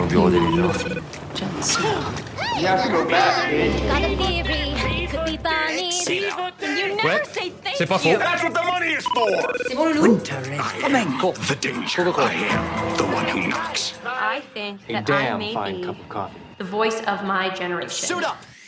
au bureau des légendes. Got a theory, could be bunnies. You never say thank C'est pas faux. you. That's what the money is for. C'est bon, Loulou? Winter is coming. The danger. I am the one who knocks. I think A that I damn may fine be cup of coffee. the voice of my generation.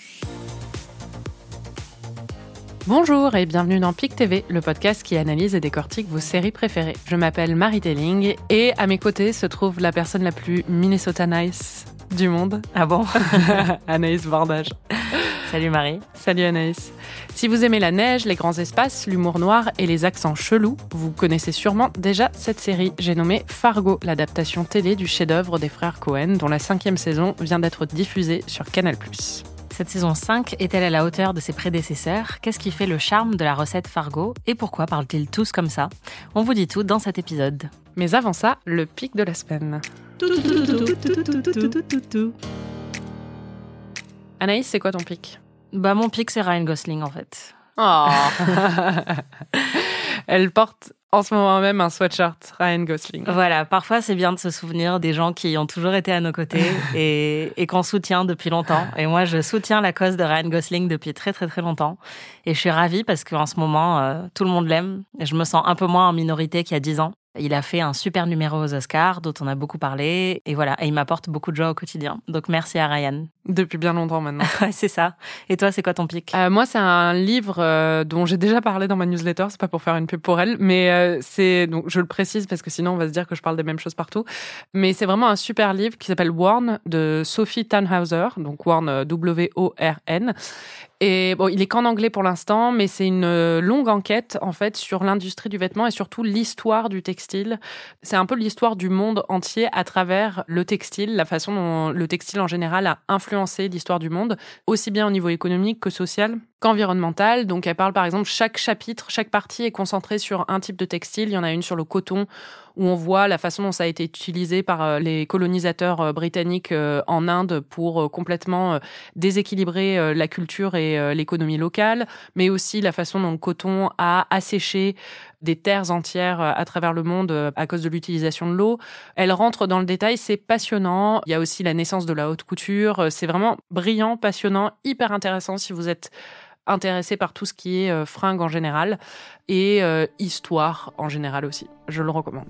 Bonjour et bienvenue dans PIC TV, le podcast qui analyse et décortique vos séries préférées. Je m'appelle Marie Telling et à mes côtés se trouve la personne la plus Minnesota nice du monde. Ah bon? Anaïs Bordage. Salut Marie. Salut Anaïs. Si vous aimez la neige, les grands espaces, l'humour noir et les accents chelous, vous connaissez sûrement déjà cette série. J'ai nommé Fargo, l'adaptation télé du chef-d'œuvre des frères Coen, dont la 5e saison vient d'être diffusée sur Canal+. Cette saison 5 est-elle à la hauteur de ses prédécesseurs? Qu'est-ce qui fait le charme de la recette Fargo? Et pourquoi parlent-ils tous comme ça? On vous dit tout dans cet épisode. Mais avant ça, le pic de la semaine. Anaïs, c'est quoi ton pic? Bah mon pic c'est Ryan Gosling en fait. Oh. Elle porte en ce moment même un sweatshirt Ryan Gosling. Voilà, parfois c'est bien de se souvenir des gens qui ont toujours été à nos côtés et qu'on soutient depuis longtemps. Et moi je soutiens la cause de Ryan Gosling depuis très très très longtemps. Et je suis ravie parce qu'en ce moment tout le monde l'aime. Et je me sens un peu moins en minorité qu'il y a 10 ans. Il a fait un super numéro aux Oscars dont on a beaucoup parlé. Et voilà, et il m'apporte beaucoup de joie au quotidien. Donc merci à Ryan. Depuis bien longtemps maintenant. Ouais, c'est ça. Et toi, c'est quoi ton pic? Moi, c'est un livre dont j'ai déjà parlé dans ma newsletter. C'est pas pour faire une pub pour elle, mais c'est donc je le précise parce que sinon on va se dire que je parle des mêmes choses partout. Mais c'est vraiment un super livre qui s'appelle Worn de Sophie Tannhauser, donc Worn W-O-R-N. Et bon, il est qu'en anglais pour l'instant, mais c'est une longue enquête en fait sur l'industrie du vêtement et surtout l'histoire du textile. C'est un peu l'histoire du monde entier à travers le textile, la façon dont le textile en général a influencé l'histoire du monde, aussi bien au niveau économique que social qu'environnemental. Donc elle parle par exemple, chaque chapitre, chaque partie est concentrée sur un type de textile. Il y en a une sur le coton où on voit la façon dont ça a été utilisé par les colonisateurs britanniques en Inde pour complètement déséquilibrer la culture et l'économie locale, mais aussi la façon dont le coton a asséché des terres entières à travers le monde à cause de l'utilisation de l'eau. Elle rentre dans le détail, c'est passionnant. Il y a aussi la naissance de la haute couture. C'est vraiment brillant, passionnant, hyper intéressant si vous êtes intéressé par tout ce qui est fringues en général et histoire en général aussi. Je le recommande.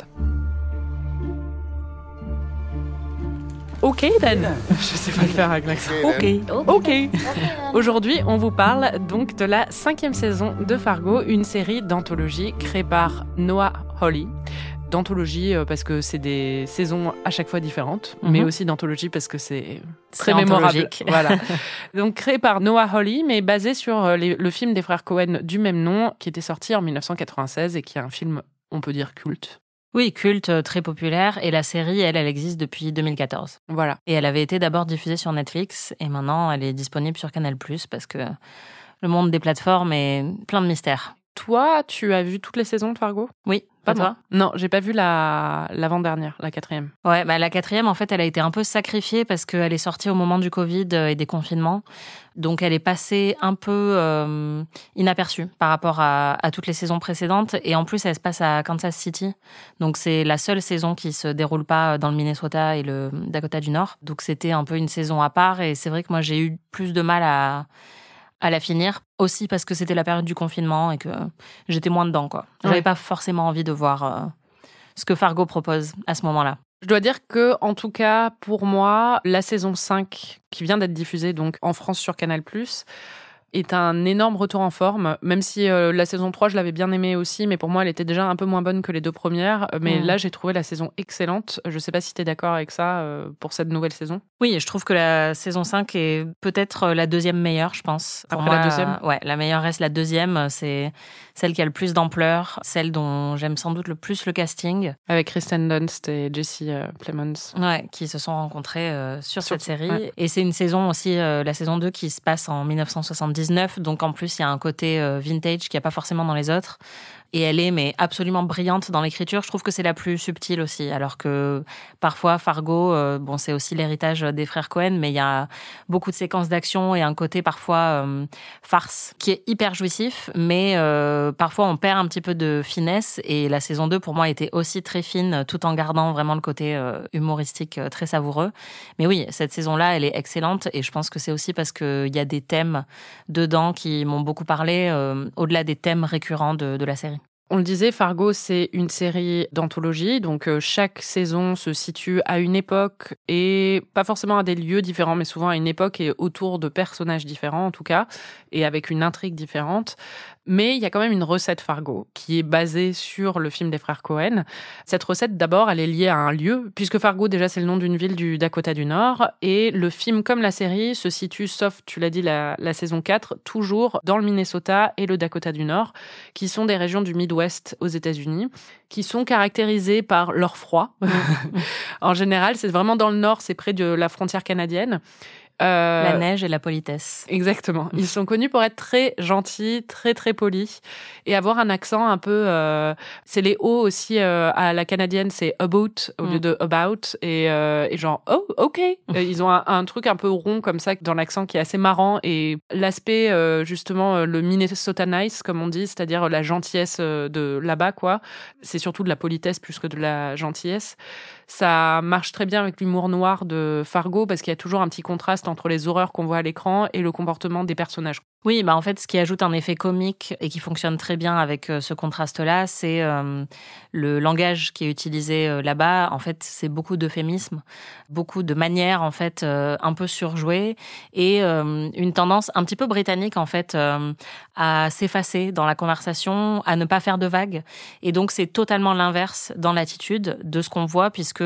Ok, then. Je sais pas le faire avec l'accent. Ok. Aujourd'hui, on vous parle donc de la 5e saison de Fargo, une série d'anthologie créée par Noah Hawley. D'anthologie parce que c'est des saisons à chaque fois différentes, mais aussi d'anthologie parce que c'est très mémorable. Voilà. Donc créé par Noah Hawley, mais basé sur le film des frères Coen du même nom, qui était sorti en 1996 et qui est un film, on peut dire, culte. Oui, culte, très populaire. Et la série, elle existe depuis 2014. Voilà. Et elle avait été d'abord diffusée sur Netflix et maintenant elle est disponible sur Canal+, parce que le monde des plateformes est plein de mystères. Toi, tu as vu toutes les saisons de Fargo? Oui, pas toi? Non, j'ai pas vu l'avant-dernière, la 4e. Ouais, bah la 4e, en fait, elle a été un peu sacrifiée parce qu'elle est sortie au moment du Covid et des confinements. Donc, elle est passée un peu inaperçue par rapport à toutes les saisons précédentes. Et en plus, elle se passe à Kansas City. Donc, c'est la seule saison qui se déroule pas dans le Minnesota et le Dakota du Nord. Donc, c'était un peu une saison à part. Et c'est vrai que moi, j'ai eu plus de mal à la finir, aussi parce que c'était la période du confinement et que j'étais moins dedans, quoi. J'avais pas forcément envie de voir ce que Fargo propose à ce moment-là. Je dois dire que, en tout cas, pour moi, la saison 5, qui vient d'être diffusée donc en France sur Canal+, est un énorme retour en forme, même si la saison 3, je l'avais bien aimée aussi, mais pour moi, elle était déjà un peu moins bonne que les 2 premières. Mais là, j'ai trouvé la saison excellente. Je sais pas si tu es d'accord avec ça pour cette nouvelle saison. Oui, et je trouve que la saison 5 est peut-être la 2e meilleure, je pense. Après moi, la 2e? Ouais, la meilleure reste la 2e. C'est celle qui a le plus d'ampleur, celle dont j'aime sans doute le plus le casting. Avec Kristen Dunst et Jesse Plemons. Ouais, qui se sont rencontrés sur cette série. Ouais. Et c'est une saison aussi, la saison 2, qui se passe en 1979. Donc en plus, il y a un côté vintage qu'il n'y a pas forcément dans les autres. Et elle est mais absolument brillante dans l'écriture. Je trouve que c'est la plus subtile aussi. Alors que parfois, Fargo, c'est aussi l'héritage des frères Cohen, mais il y a beaucoup de séquences d'action et un côté parfois farce qui est hyper jouissif, mais parfois on perd un petit peu de finesse. Et la saison 2, pour moi, était aussi très fine, tout en gardant vraiment le côté humoristique très savoureux. Mais oui, cette saison-là, elle est excellente et je pense que c'est aussi parce qu'il y a des thèmes dedans qui m'ont beaucoup parlé, au-delà des thèmes récurrents de la série. On le disait, Fargo, c'est une série d'anthologie, donc chaque saison se situe à une époque et pas forcément à des lieux différents, mais souvent à une époque et autour de personnages différents en tout cas, et avec une intrigue différente. Mais il y a quand même une recette Fargo qui est basée sur le film des frères Cohen. Cette recette, d'abord, elle est liée à un lieu, puisque Fargo, déjà, c'est le nom d'une ville du Dakota du Nord. Et le film, comme la série, se situe, sauf, tu l'as dit, la saison 4, toujours dans le Minnesota et le Dakota du Nord, qui sont des régions du Midwest aux États-Unis, qui sont caractérisées par leur froid. En général, c'est vraiment dans le Nord, c'est près de la frontière canadienne. La neige et la politesse. Exactement. Ils sont connus pour être très gentils, très très polis et avoir un accent un peu. C'est les O aussi à la canadienne, c'est about au lieu de about et genre oh ok. Ils ont un truc un peu rond comme ça dans l'accent qui est assez marrant et l'aspect justement le Minnesota nice comme on dit, c'est-à-dire la gentillesse de là-bas quoi. C'est surtout de la politesse plus que de la gentillesse. Ça marche très bien avec l'humour noir de Fargo parce qu'il y a toujours un petit contraste entre les horreurs qu'on voit à l'écran et le comportement des personnages. Oui, en fait, ce qui ajoute un effet comique et qui fonctionne très bien avec ce contraste-là, c'est le langage qui est utilisé là-bas. En fait, c'est beaucoup d'euphémismes, beaucoup de manières, en fait, un peu surjouées et une tendance un petit peu britannique, en fait, à s'effacer dans la conversation, à ne pas faire de vagues. Et donc, c'est totalement l'inverse dans l'attitude de ce qu'on voit puisque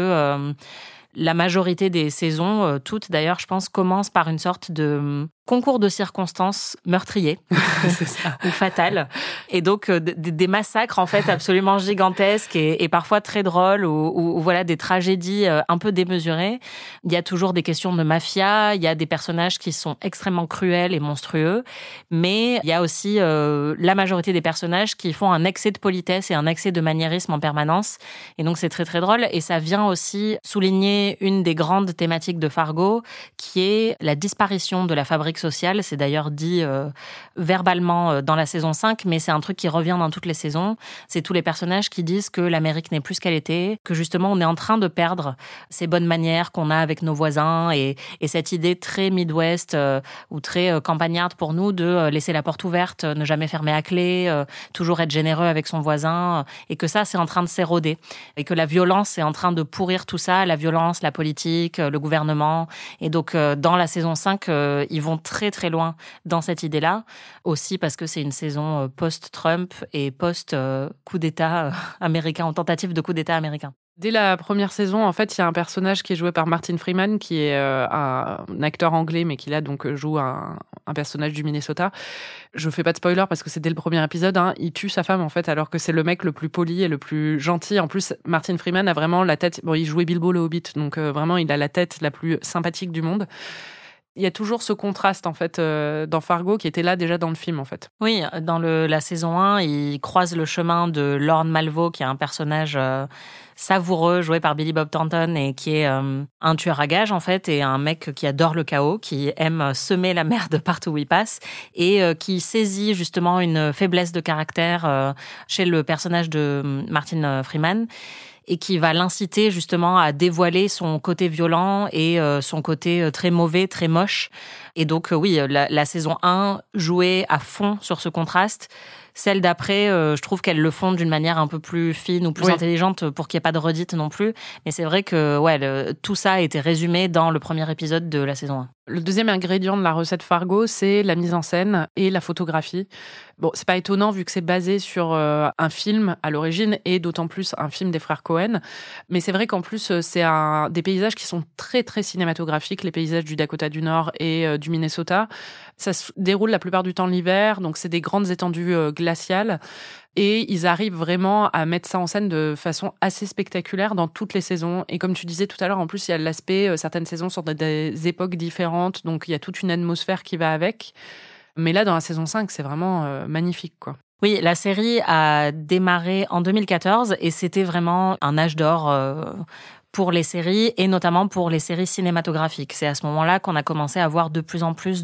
la majorité des saisons, toutes d'ailleurs, je pense, commencent par une sorte de concours de circonstances meurtrier C'est ça. ou fatal et donc des massacres en fait absolument gigantesques et parfois très drôles ou voilà des tragédies un peu démesurées. Il y a toujours des questions de mafia, il y a des personnages qui sont extrêmement cruels et monstrueux, mais il y a aussi la majorité des personnages qui font un excès de politesse et un excès de maniérisme en permanence et donc c'est très très drôle et ça vient aussi souligner une des grandes thématiques de Fargo qui est la disparition de la fabrique sociale. C'est d'ailleurs dit verbalement dans la saison 5, mais c'est un truc qui revient dans toutes les saisons. C'est tous les personnages qui disent que l'Amérique n'est plus ce qu'elle était, que justement on est en train de perdre ces bonnes manières qu'on a avec nos voisins et cette idée très Midwest ou très campagnarde pour nous de laisser la porte ouverte, ne jamais fermer à clé, toujours être généreux avec son voisin et que ça c'est en train de s'éroder et que la violence est en train de pourrir tout ça, la violence, la politique, le gouvernement et donc dans la saison 5 ils vont très très loin dans cette idée-là, aussi parce que c'est une saison post-Trump et post-coup d'État américain, en tentative de coup d'État américain. Dès la première saison, en fait, il y a un personnage qui est joué par Martin Freeman, qui est un acteur anglais, mais qui là donc joue un personnage du Minnesota. Je fais pas de spoiler parce que c'est dès le premier épisode. Il tue sa femme en fait, alors que c'est le mec le plus poli et le plus gentil. En plus, Martin Freeman a vraiment la tête. Bon, il jouait Bilbo le Hobbit, donc vraiment, il a la tête la plus sympathique du monde. Il y a toujours ce contraste en fait dans Fargo qui était là déjà dans le film en fait. Oui, dans la saison 1, il croise le chemin de Lorne Malvo qui est un personnage savoureux joué par Billy Bob Thornton et qui est un tueur à gages en fait et un mec qui adore le chaos, qui aime semer la merde partout où il passe et qui saisit justement une faiblesse de caractère chez le personnage de Martin Freeman. Et qui va l'inciter justement à dévoiler son côté violent et son côté très mauvais, très moche. Et donc oui, la saison 1 jouait à fond sur ce contraste. Celle d'après, je trouve qu'elles le font d'une manière un peu plus fine ou plus intelligente pour qu'il n'y ait pas de redite non plus. Mais c'est vrai que tout ça a été résumé dans le premier épisode de la saison 1. Le deuxième ingrédient de la recette Fargo, c'est la mise en scène et la photographie. Bon, c'est pas étonnant vu que c'est basé sur un film à l'origine et d'autant plus un film des frères Cohen. Mais c'est vrai qu'en plus, c'est des paysages qui sont très, très cinématographiques, les paysages du Dakota du Nord et du Minnesota. Ça se déroule la plupart du temps l'hiver, donc c'est des grandes étendues glaciales. Et ils arrivent vraiment à mettre ça en scène de façon assez spectaculaire dans toutes les saisons. Et comme tu disais tout à l'heure, en plus, il y a l'aspect, certaines saisons sont des époques différentes, donc il y a toute une atmosphère qui va avec. Mais là, dans la saison 5, c'est vraiment magnifique, quoi. Oui, la série a démarré en 2014 et c'était vraiment un âge d'or pour les séries et notamment pour les séries cinématographiques. C'est à ce moment-là qu'on a commencé à voir de plus en plus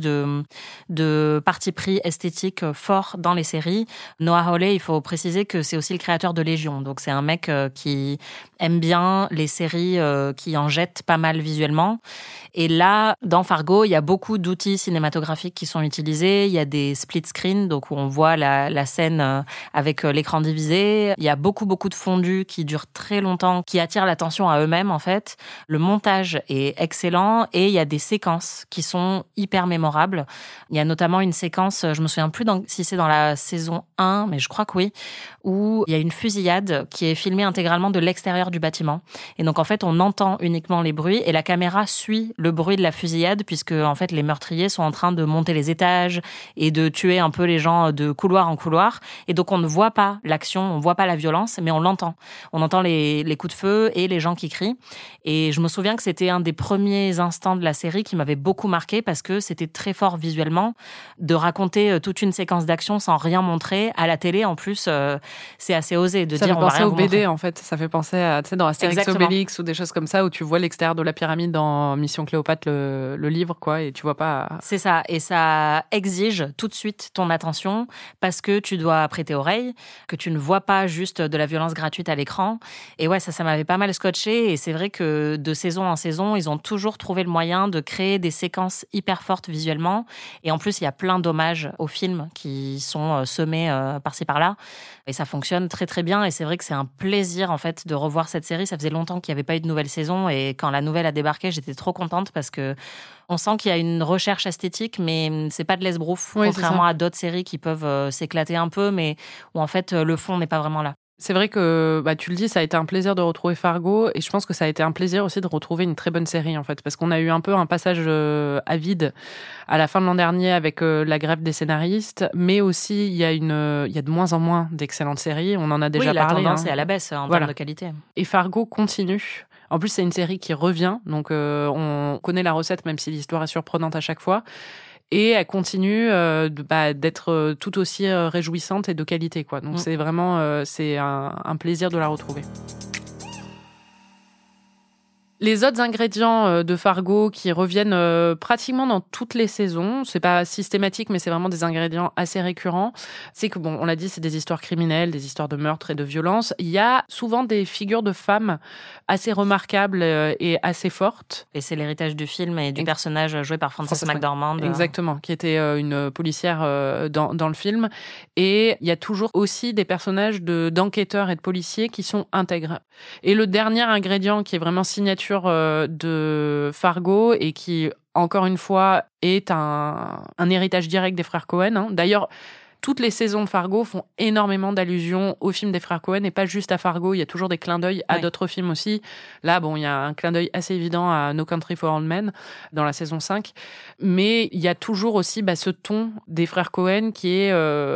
de parti pris esthétiques forts dans les séries. Noah Hawley, il faut préciser que c'est aussi le créateur de Légion. Donc c'est un mec qui aime bien les séries qui en jettent pas mal visuellement. Et là, dans Fargo, il y a beaucoup d'outils cinématographiques qui sont utilisés. Il y a des split screens, donc où on voit la scène avec l'écran divisé. Il y a beaucoup de fondus qui durent très longtemps, qui attirent l'attention à eux-mêmes, en fait. Le montage est excellent et il y a des séquences qui sont hyper mémorables. Il y a notamment une séquence, je me souviens plus si c'est dans la saison 1, mais je crois que oui, où il y a une fusillade qui est filmée intégralement de l'extérieur du bâtiment. Et donc, en fait, on entend uniquement les bruits et la caméra suit le bruit de la fusillade puisque, en fait, les meurtriers sont en train de monter les étages et de tuer un peu les gens de couloir en couloir. Et donc, on ne voit pas l'action, on ne voit pas la violence, mais on l'entend. On entend les coups de feu et les gens qui crient. Et je me souviens que c'était un des premiers instants de la série qui m'avait beaucoup marqué parce que c'était très fort visuellement de raconter toute une séquence d'action sans rien montrer. À la télé, en plus, c'est assez osé de dire on va rien vous montrer. Ça fait penser au BD, en fait. Ça fait penser à, tu sais, dans Astérix Obélix ou des choses comme ça où tu vois l'extérieur de la pyramide dans Mission Cléopâtre, le livre, quoi, et tu vois pas... C'est ça. Et ça exige tout de suite ton attention parce que tu dois prêter oreille, que tu ne vois pas juste de la violence gratuite à l'écran. Et ouais, ça m'avait pas mal scotché. Et c'est vrai que de saison en saison, ils ont toujours trouvé le moyen de créer des séquences hyper fortes visuellement. Et en plus, il y a plein d'hommages aux films qui sont semés par-ci par-là. Et ça fonctionne très très bien. Et c'est vrai que c'est un plaisir en fait de revoir cette série. Ça faisait longtemps qu'il n'y avait pas eu de nouvelle saison. Et quand la nouvelle a débarqué, j'étais trop contente parce que on sent qu'il y a une recherche esthétique, mais c'est pas de l'esbrouf, oui, contrairement à d'autres séries qui peuvent s'éclater un peu, mais où en fait le fond n'est pas vraiment là. C'est vrai que, tu le dis, ça a été un plaisir de retrouver Fargo, et je pense que ça a été un plaisir aussi de retrouver une très bonne série, en fait, parce qu'on a eu un peu un passage à vide à la fin de l'an dernier avec la grève des scénaristes, mais aussi il y a de moins en moins d'excellentes séries, on en a déjà parlé. Oui, la tendance est à la baisse en termes de qualité. Et Fargo continue. En plus, c'est une série qui revient, donc on connaît la recette, même si l'histoire est surprenante à chaque fois. Et elle continue d'être tout aussi réjouissante et de qualité, quoi. Donc c'est vraiment c'est un plaisir de la retrouver. Les autres ingrédients de Fargo qui reviennent pratiquement dans toutes les saisons, c'est pas systématique, mais c'est vraiment des ingrédients assez récurrents. C'est que, on l'a dit, c'est des histoires criminelles, des histoires de meurtre et de violence. Il y a souvent des figures de femmes assez remarquables et assez fortes. Et c'est l'héritage du film et du personnage joué par Frances McDormand. Exactement, qui était une policière dans le film. Et il y a toujours aussi des personnages d'enquêteurs et de policiers qui sont intègres. Et le dernier ingrédient qui est vraiment signature de Fargo et qui, encore une fois, est un héritage direct des frères Coen. Hein. D'ailleurs, toutes les saisons de Fargo font énormément d'allusions aux films des frères Coen et pas juste à Fargo. Il y a toujours des clins d'œil à d'autres films aussi. Là, il y a un clin d'œil assez évident à No Country for Old Men dans la saison 5. Mais il y a toujours aussi ce ton des frères Coen qui est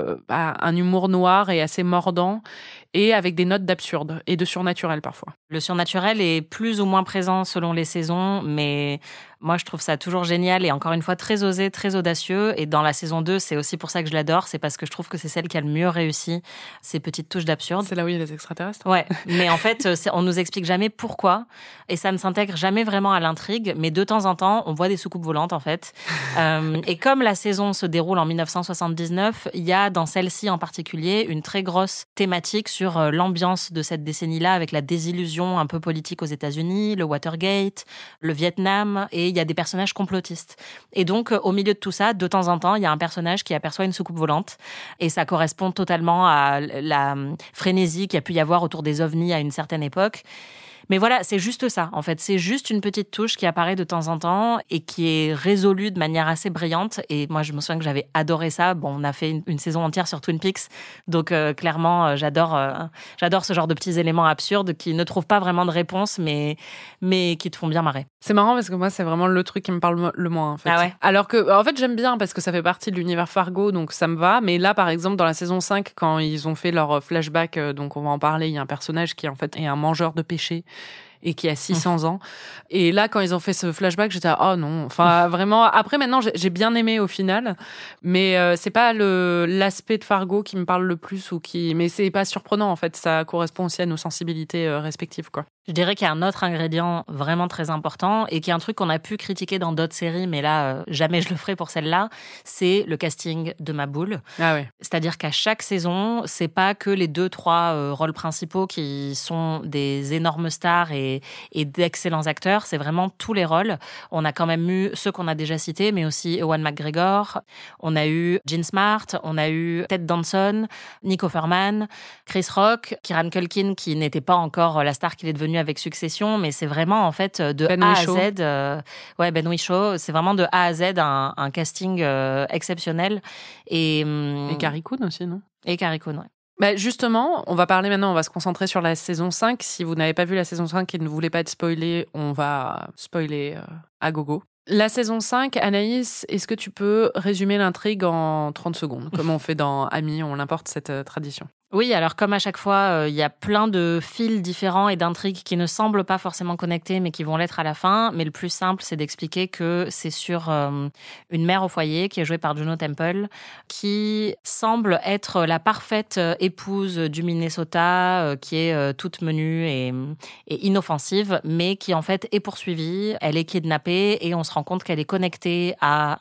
un humour noir et assez mordant et avec des notes d'absurde et de surnaturel parfois. Le surnaturel est plus ou moins présent selon les saisons, mais moi je trouve ça toujours génial et encore une fois très osé, très audacieux. Et dans la saison 2, c'est aussi pour ça que je l'adore, c'est parce que je trouve que c'est celle qui a le mieux réussi ces petites touches d'absurde. C'est là où il y a les extraterrestres. Ouais, mais en fait, on nous explique jamais pourquoi et ça ne s'intègre jamais vraiment à l'intrigue, mais de temps en temps, on voit des soucoupes volantes en fait. Et comme la saison se déroule en 1979, il y a dans celle-ci en particulier une très grosse thématique sur l'ambiance de cette décennie-là avec la désillusion un peu politique aux États-Unis, le Watergate, le Vietnam, et il y a des personnages complotistes. Et donc, au milieu de tout ça, de temps en temps, il y a un personnage qui aperçoit une soucoupe volante et ça correspond totalement à la frénésie qu'il y a pu y avoir autour des ovnis à une certaine époque. Mais voilà, c'est juste ça, en fait. C'est juste une petite touche qui apparaît de temps en temps et qui est résolue de manière assez brillante. Et moi, je me souviens que j'avais adoré ça. On a fait une saison entière sur Twin Peaks. Donc, clairement, j'adore ce genre de petits éléments absurdes qui ne trouvent pas vraiment de réponse, mais qui te font bien marrer. C'est marrant parce que moi, c'est vraiment le truc qui me parle le moins, en fait. Ah ouais. Alors que, en fait, j'aime bien parce que ça fait partie de l'univers Fargo, donc ça me va. Mais là, par exemple, dans la saison 5, quand ils ont fait leur flashback, donc on va en parler, il y a un personnage qui, en fait, est un mangeur de péché et qui a 600 ans. Et là, quand ils ont fait ce flashback, j'étais oh non. Enfin, vraiment. Après, maintenant, j'ai bien aimé au final, mais c'est pas l'aspect de Fargo qui me parle le plus mais c'est pas surprenant en fait. Ça correspond aussi à nos sensibilités respectives, quoi. Je dirais qu'il y a un autre ingrédient vraiment très important et qui est un truc qu'on a pu critiquer dans d'autres séries, mais là, jamais je le ferai pour celle-là, c'est le casting de Maboul. Ah ouais. C'est-à-dire qu'à chaque saison, c'est pas que les 2-3 rôles principaux qui sont des énormes stars et d'excellents acteurs, c'est vraiment tous les rôles. On a quand même eu ceux qu'on a déjà cités, mais aussi Ewan McGregor, on a eu Jean Smart, on a eu Ted Danson, Nick Offerman, Chris Rock, Kieran Culkin, qui n'était pas encore la star qu'il est devenu avec Succession, mais c'est vraiment en fait de Ben A Whishaw. à Z. Ben Whishaw, c'est vraiment de A à Z un casting exceptionnel. Et Carrie Coon aussi, non? Et Carrie Coon, ouais. Bah justement, on va parler maintenant, on va se concentrer sur la saison 5. Si vous n'avez pas vu la saison 5 et ne voulez pas être spoilé, on va spoiler à gogo. La saison 5, Anaïs, est-ce que tu peux résumer l'intrigue en 30 secondes, comme on fait dans Amis, on l'importe cette tradition? Oui, alors comme à chaque fois, il y a plein de fils différents et d'intrigues qui ne semblent pas forcément connectés, mais qui vont l'être à la fin. Mais le plus simple, c'est d'expliquer que c'est sur une mère au foyer qui est jouée par Juno Temple, qui semble être la parfaite épouse du Minnesota, qui est toute menue et inoffensive, mais qui en fait est poursuivie. Elle est kidnappée et on se rend compte qu'elle est connectée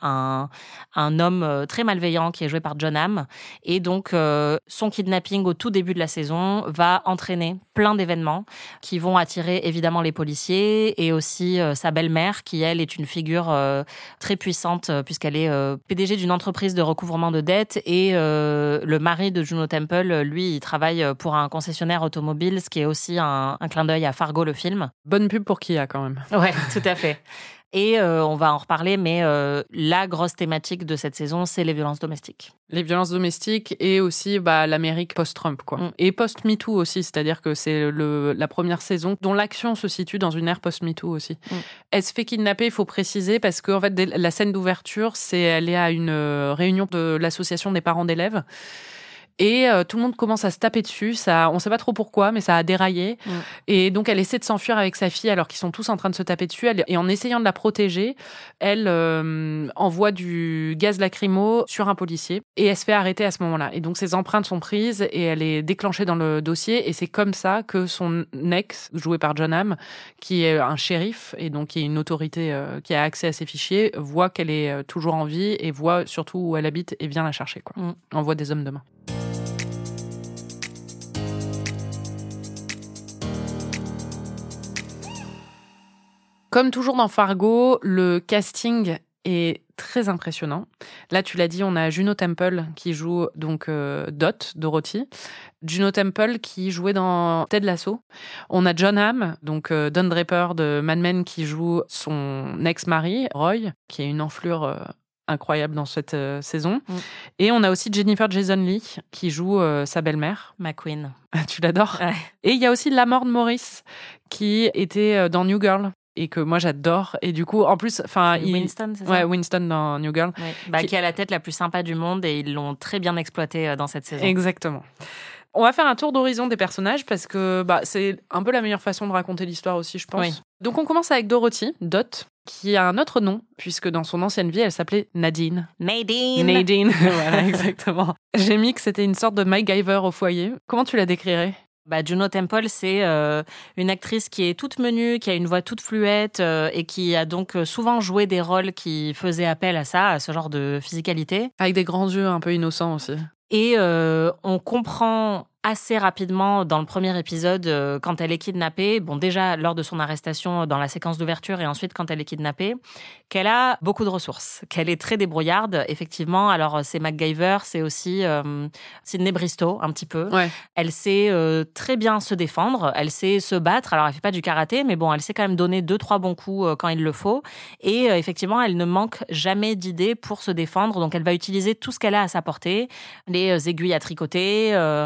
à un homme très malveillant qui est joué par John Hamm. Et donc, son kidnapping au tout début de la saison va entraîner plein d'événements qui vont attirer évidemment les policiers et aussi sa belle-mère qui, elle, est une figure très puissante puisqu'elle est PDG d'une entreprise de recouvrement de dettes et le mari de Juno Temple, lui, il travaille pour un concessionnaire automobile, ce qui est aussi un clin d'œil à Fargo, le film. Bonne pub pour Kia quand même. Ouais, tout à fait. Et on va en reparler, mais la grosse thématique de cette saison, c'est les violences domestiques. Les violences domestiques et aussi l'Amérique post-Trump, quoi. Et post-MeToo aussi, c'est-à-dire que c'est la première saison dont l'action se situe dans une ère post-MeToo aussi. Elle se fait kidnapper, il faut préciser, parce que en fait, la scène d'ouverture, elle est à une réunion de l'association des parents d'élèves. Et tout le monde commence à se taper dessus. On ne sait pas trop pourquoi, mais ça a déraillé. Et donc, elle essaie de s'enfuir avec sa fille alors qu'ils sont tous en train de se taper dessus. Et en essayant de la protéger, elle envoie du gaz lacrymo sur un policier. Et elle se fait arrêter à ce moment-là. Et donc, ses empreintes sont prises et elle est déclenchée dans le dossier. Et c'est comme ça que son ex, joué par John Hamm, qui est un shérif et donc qui est une autorité qui a accès à ses fichiers, voit qu'elle est toujours en vie et voit surtout où elle habite et vient la chercher, quoi. Envoie des hommes de main. Comme toujours dans Fargo, le casting est très impressionnant. Là, tu l'as dit, on a Juno Temple qui joue donc Dorothy. Juno Temple qui jouait dans Ted Lasso. On a John Hamm, donc Don Draper de Mad Men qui joue son ex-mari, Roy, qui est une enflure incroyable dans cette saison. Et on a aussi Jennifer Jason Leigh qui joue sa belle-mère. McQueen. Tu l'adores? Ouais. Et il y a aussi Lamorne Morris qui était dans New Girl et que moi j'adore. Et du coup, en plus, Winston, c'est ça? Ouais, Winston dans New Girl. Ouais. Qui a la tête la plus sympa du monde et ils l'ont très bien exploité dans cette saison. Exactement. On va faire un tour d'horizon des personnages parce que c'est un peu la meilleure façon de raconter l'histoire aussi, je pense. Oui. Donc on commence avec Dorothy, Dot, qui a un autre nom, puisque dans son ancienne vie, elle s'appelle Nadine. Nadine, voilà, exactement. J'ai mis que c'était une sorte de MacGyver au foyer. Comment tu la décrirais ? Juno Temple, c'est une actrice qui est toute menue, qui a une voix toute fluette et qui a donc souvent joué des rôles qui faisaient appel à ça, à ce genre de physicalité. Avec des grands yeux un peu innocents aussi. Et on comprend assez rapidement dans le premier épisode quand elle est kidnappée, déjà lors de son arrestation dans la séquence d'ouverture et ensuite quand elle est kidnappée, qu'elle a beaucoup de ressources, qu'elle est très débrouillarde, effectivement. Alors c'est MacGyver, c'est aussi Sydney Bristow un petit peu. Ouais. Elle sait très bien se défendre, elle sait se battre. Alors elle fait pas du karaté, mais elle sait quand même donner 2-3 bons coups quand il le faut. Et effectivement, elle ne manque jamais d'idées pour se défendre. Donc elle va utiliser tout ce qu'elle a à sa portée, les aiguilles à tricoter,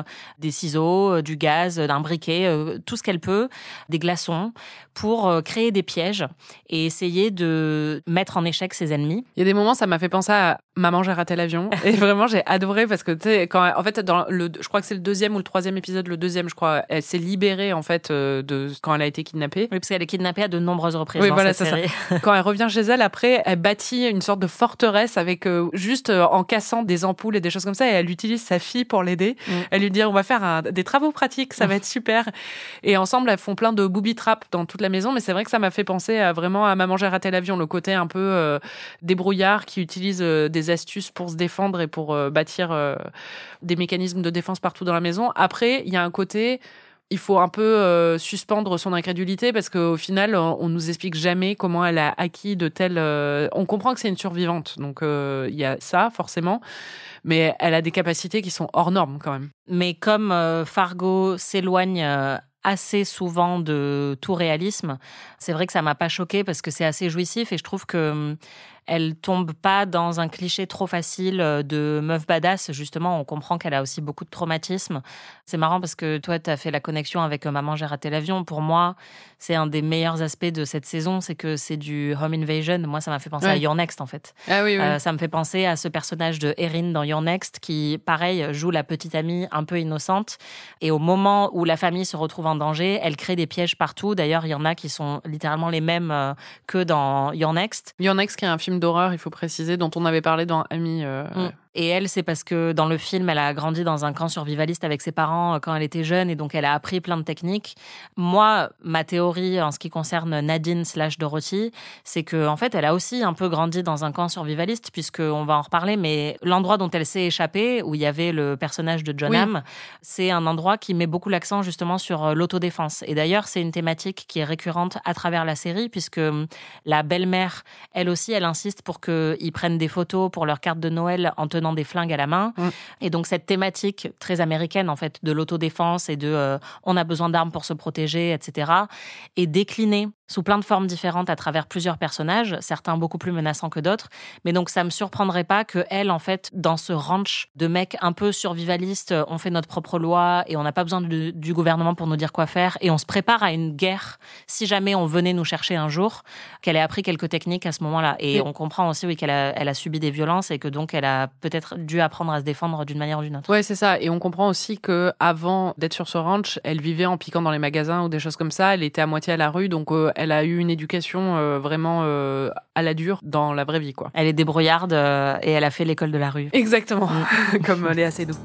des ciseaux, du gaz, d'un briquet, tout ce qu'elle peut, des glaçons, pour créer des pièges et essayer de mettre en échec ses ennemis. Il y a des moments, ça m'a fait penser à Maman, j'ai raté l'avion. Et vraiment, j'ai adoré parce que, tu sais, en fait, je crois que c'est le 2e ou le 3e épisode, le 2e, je crois, elle s'est libérée, en fait, quand elle a été kidnappée. Oui, parce qu'elle est kidnappée à de nombreuses reprises oui, dans voilà, cette série. Ça. Quand elle revient chez elle, après, elle bâtit une sorte de forteresse avec juste en cassant des ampoules et des choses comme ça. Et elle utilise sa fille pour l'aider. Elle lui dit, on va faire des travaux pratiques, ça va être super. Et ensemble, elles font plein de booby-traps dans toute la maison. Mais c'est vrai que ça m'a fait penser vraiment à Maman, j'ai raté l'avion, le côté un peu débrouillard qui utilise des astuces pour se défendre et pour bâtir des mécanismes de défense partout dans la maison. Après, il y a un côté, il faut un peu suspendre son incrédulité parce qu'au final, on nous explique jamais comment elle a acquis de telles... On comprend que c'est une survivante, donc il y a ça, forcément. Mais elle a des capacités qui sont hors normes, quand même. Mais comme Fargo s'éloigne assez souvent de tout réalisme, c'est vrai que ça m'a pas choquée parce que c'est assez jouissif et je trouve que elle tombe pas dans un cliché trop facile de meuf badass. Justement, on comprend qu'elle a aussi beaucoup de traumatismes. C'est marrant parce que toi, tu as fait la connexion avec Maman, j'ai raté l'avion. Pour moi, c'est un des meilleurs aspects de cette saison, c'est que c'est du home invasion. Moi, ça m'a fait penser à Your Next, en fait. Ah oui, oui. Ça me fait penser à ce personnage de Erin dans Your Next qui, pareil, joue la petite amie un peu innocente. Et au moment où la famille se retrouve en danger, elle crée des pièges partout. D'ailleurs, il y en a qui sont littéralement les mêmes que dans Your Next. Your Next, qui est un film d'horreur, il faut préciser, dont on avait parlé dans Ami. Et elle, c'est parce que dans le film, elle a grandi dans un camp survivaliste avec ses parents quand elle était jeune et donc elle a appris plein de techniques. Moi, ma théorie en ce qui concerne Nadine / Dorothy, c'est que en fait, elle a aussi un peu grandi dans un camp survivaliste puisqu'on va en reparler, mais l'endroit dont elle s'est échappée, où il y avait le personnage de John Hamm, c'est un endroit qui met beaucoup l'accent justement sur l'autodéfense. Et d'ailleurs, c'est une thématique qui est récurrente à travers la série puisque la belle-mère, elle aussi, elle insiste pour qu'ils prennent des photos pour leur carte de Noël en tenant des flingues à la main. Et donc, cette thématique très américaine, en fait, de l'autodéfense et de on a besoin d'armes pour se protéger, etc., est déclinée sous plein de formes différentes à travers plusieurs personnages, certains beaucoup plus menaçants que d'autres. Mais donc, ça me surprendrait pas qu'elle, en fait, dans ce ranch de mecs un peu survivalistes, on fait notre propre loi et on n'a pas besoin du gouvernement pour nous dire quoi faire et on se prépare à une guerre si jamais on venait nous chercher un jour, qu'elle ait appris quelques techniques à ce moment-là. Et on comprend aussi, oui, qu'elle a subi des violences et que donc elle a peut-être dû apprendre à se défendre d'une manière ou d'une autre. Ouais, c'est ça. Et on comprend aussi que avant d'être sur ce ranch, elle vivait en piquant dans les magasins ou des choses comme ça. Elle était à moitié à la rue, donc elle a eu une éducation vraiment à la dure dans la vraie vie, quoi. Elle est débrouillarde et elle a fait l'école de la rue. Exactement, comme Léa Seydoux.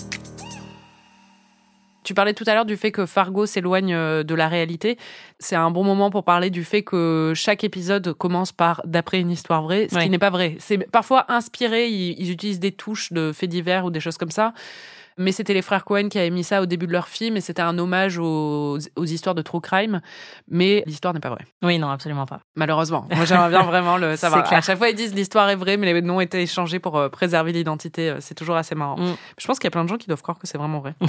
Tu parlais tout à l'heure du fait que Fargo s'éloigne de la réalité. C'est un bon moment pour parler du fait que chaque épisode commence par d'après une histoire vraie, ce qui n'est pas vrai. C'est parfois inspiré, ils utilisent des touches de faits divers ou des choses comme ça. Mais c'était les frères Cohen qui avaient mis ça au début de leur film et c'était un hommage aux histoires de true crime. Mais l'histoire n'est pas vraie. Oui, non, absolument pas. Malheureusement. Moi, j'aimerais bien vraiment le savoir. À chaque fois, ils disent l'histoire est vraie, mais les noms étaient échangés pour préserver l'identité. C'est toujours assez marrant. Je pense qu'il y a plein de gens qui doivent croire que c'est vraiment vrai.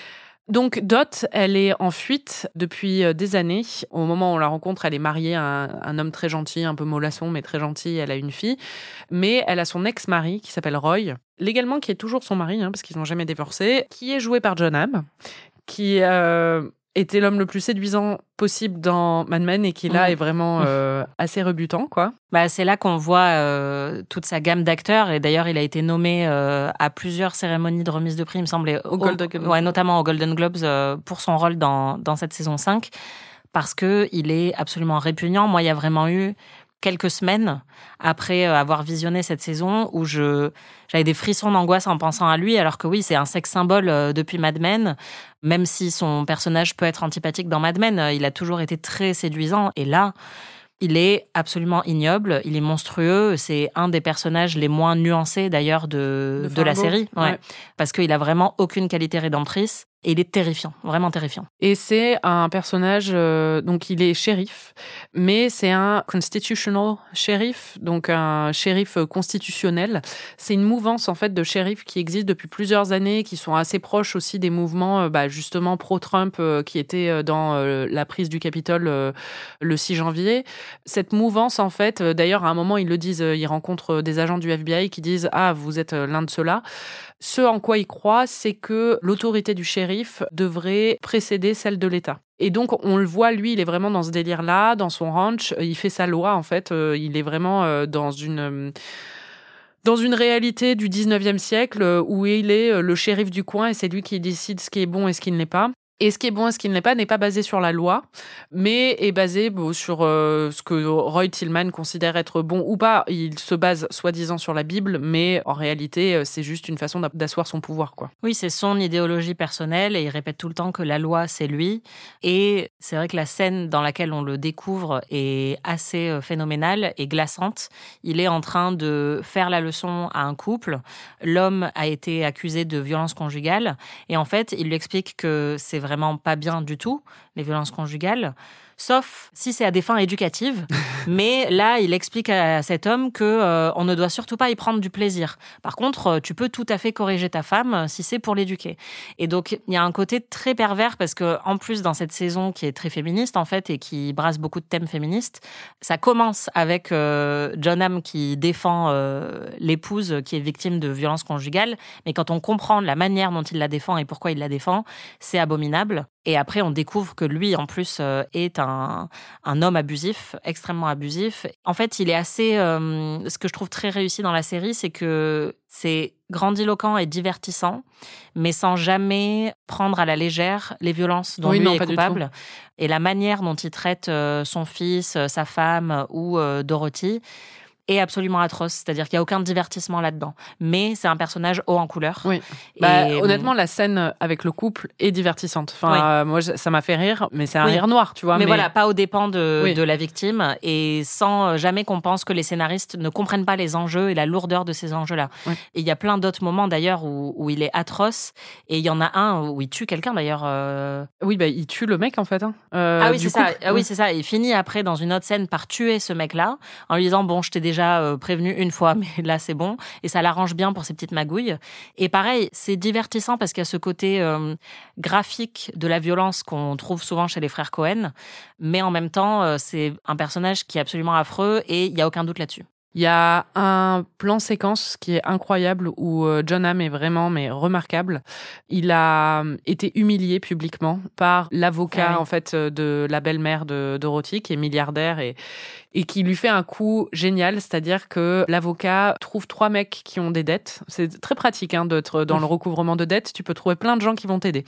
Donc Dot, elle est en fuite depuis des années. Au moment où on la rencontre, elle est mariée à un homme très gentil, un peu mollasson, mais très gentil. Elle a une fille. Mais elle a son ex-mari qui s'appelle Roy, légalement qui est toujours son mari, parce qu'ils n'ont jamais divorcé, qui est joué par John Hamm, qui était l'homme le plus séduisant possible dans Mad Men et qui là est vraiment assez rebutant, quoi. Bah, c'est là qu'on voit toute sa gamme d'acteurs et d'ailleurs il a été nommé à plusieurs cérémonies de remise de prix, il me semblait, notamment aux Golden Globes pour son rôle dans cette saison 5 parce que il est absolument répugnant. Moi, il y a vraiment eu quelques semaines après avoir visionné cette saison où j'avais des frissons d'angoisse en pensant à lui, alors que oui, c'est un sex symbole depuis Mad Men. Même si son personnage peut être antipathique dans Mad Men, il a toujours été très séduisant. Et là, il est absolument ignoble, il est monstrueux. C'est un des personnages les moins nuancés d'ailleurs de la série. Ouais. Parce qu'il a vraiment aucune qualité rédemptrice. Et il est terrifiant, vraiment terrifiant. Et c'est un personnage, donc il est shérif, mais c'est un constitutional shérif, donc un shérif constitutionnel. C'est une mouvance en fait de shérifs qui existe depuis plusieurs années, qui sont assez proches aussi des mouvements justement pro-Trump qui étaient dans la prise du Capitole le 6 janvier. Cette mouvance en fait, d'ailleurs à un moment ils le disent, ils rencontrent des agents du FBI qui disent « Ah, vous êtes l'un de ceux-là ». Ce en quoi ils croient, c'est que l'autorité du shérif shérif devrait précéder celle de l'État. Et donc, on le voit, lui, il est vraiment dans ce délire-là, dans son ranch. Il fait sa loi, en fait. Il est vraiment dans une réalité du 19e siècle où il est le shérif du coin et c'est lui qui décide ce qui est bon et ce qui ne l'est pas. Et ce qui est bon et ce qui ne l'est pas n'est pas basé sur la loi, mais est basé sur ce que Roy Tillman considère être bon ou pas. Il se base soi-disant sur la Bible, mais en réalité, c'est juste une façon d'asseoir son pouvoir, quoi. Oui, c'est son idéologie personnelle et il répète tout le temps que la loi, c'est lui. Et c'est vrai que la scène dans laquelle on le découvre est assez phénoménale et glaçante. Il est en train de faire la leçon à un couple. L'homme a été accusé de violence conjugale et en fait, il lui explique que c'est vraiment pas bien du tout, les violences conjugales, sauf si c'est à des fins éducatives. Mais là, il explique à cet homme que on ne doit surtout pas y prendre du plaisir. Par contre, tu peux tout à fait corriger ta femme si c'est pour l'éduquer. Et donc, il y a un côté très pervers parce que, en plus, dans cette saison qui est très féministe, en fait, et qui brasse beaucoup de thèmes féministes, ça commence avec John Hamm qui défend l'épouse qui est victime de violences conjugales. Mais quand on comprend la manière dont il la défend et pourquoi il la défend, c'est abominable. Et après, on découvre que lui, en plus, est un homme abusif, extrêmement abusif. En fait, il est assez... ce que je trouve très réussi dans la série, c'est que c'est grandiloquent et divertissant, mais sans jamais prendre à la légère les violences dont lui est coupable. Et la manière dont il traite son fils, sa femme ou Dorothy est absolument atroce. C'est-à-dire qu'il n'y a aucun divertissement là-dedans. Mais c'est un personnage haut en couleur. Oui. Honnêtement, la scène avec le couple est divertissante. Enfin, moi, ça m'a fait rire, mais c'est un rire noir, tu vois. Mais voilà, pas aux dépens de la victime et sans jamais qu'on pense que les scénaristes ne comprennent pas les enjeux et la lourdeur de ces enjeux-là. Oui. Et il y a plein d'autres moments, d'ailleurs, où il est atroce. Et il y en a un où il tue quelqu'un, d'ailleurs. Oui, il tue le mec, en fait. Oui, c'est ça. Oui, c'est ça. Il finit après, dans une autre scène, par tuer ce mec-là, en lui disant, bon, je t'ai déjà prévenu une fois, mais là, c'est bon. Et ça l'arrange bien pour ses petites magouilles. Et pareil, c'est divertissant parce qu'il y a ce côté graphique de la violence qu'on trouve souvent chez les frères Cohen. Mais en même temps, c'est un personnage qui est absolument affreux et il n'y a aucun doute là-dessus. Il y a un plan séquence qui est incroyable où John Hamm est vraiment remarquable. Il a été humilié publiquement par l'avocat en fait de la belle-mère de Dorothy qui est milliardaire et qui lui fait un coup génial, c'est-à-dire que l'avocat trouve 3 mecs qui ont des dettes. C'est très pratique d'être dans le recouvrement de dettes. Tu peux trouver plein de gens qui vont t'aider.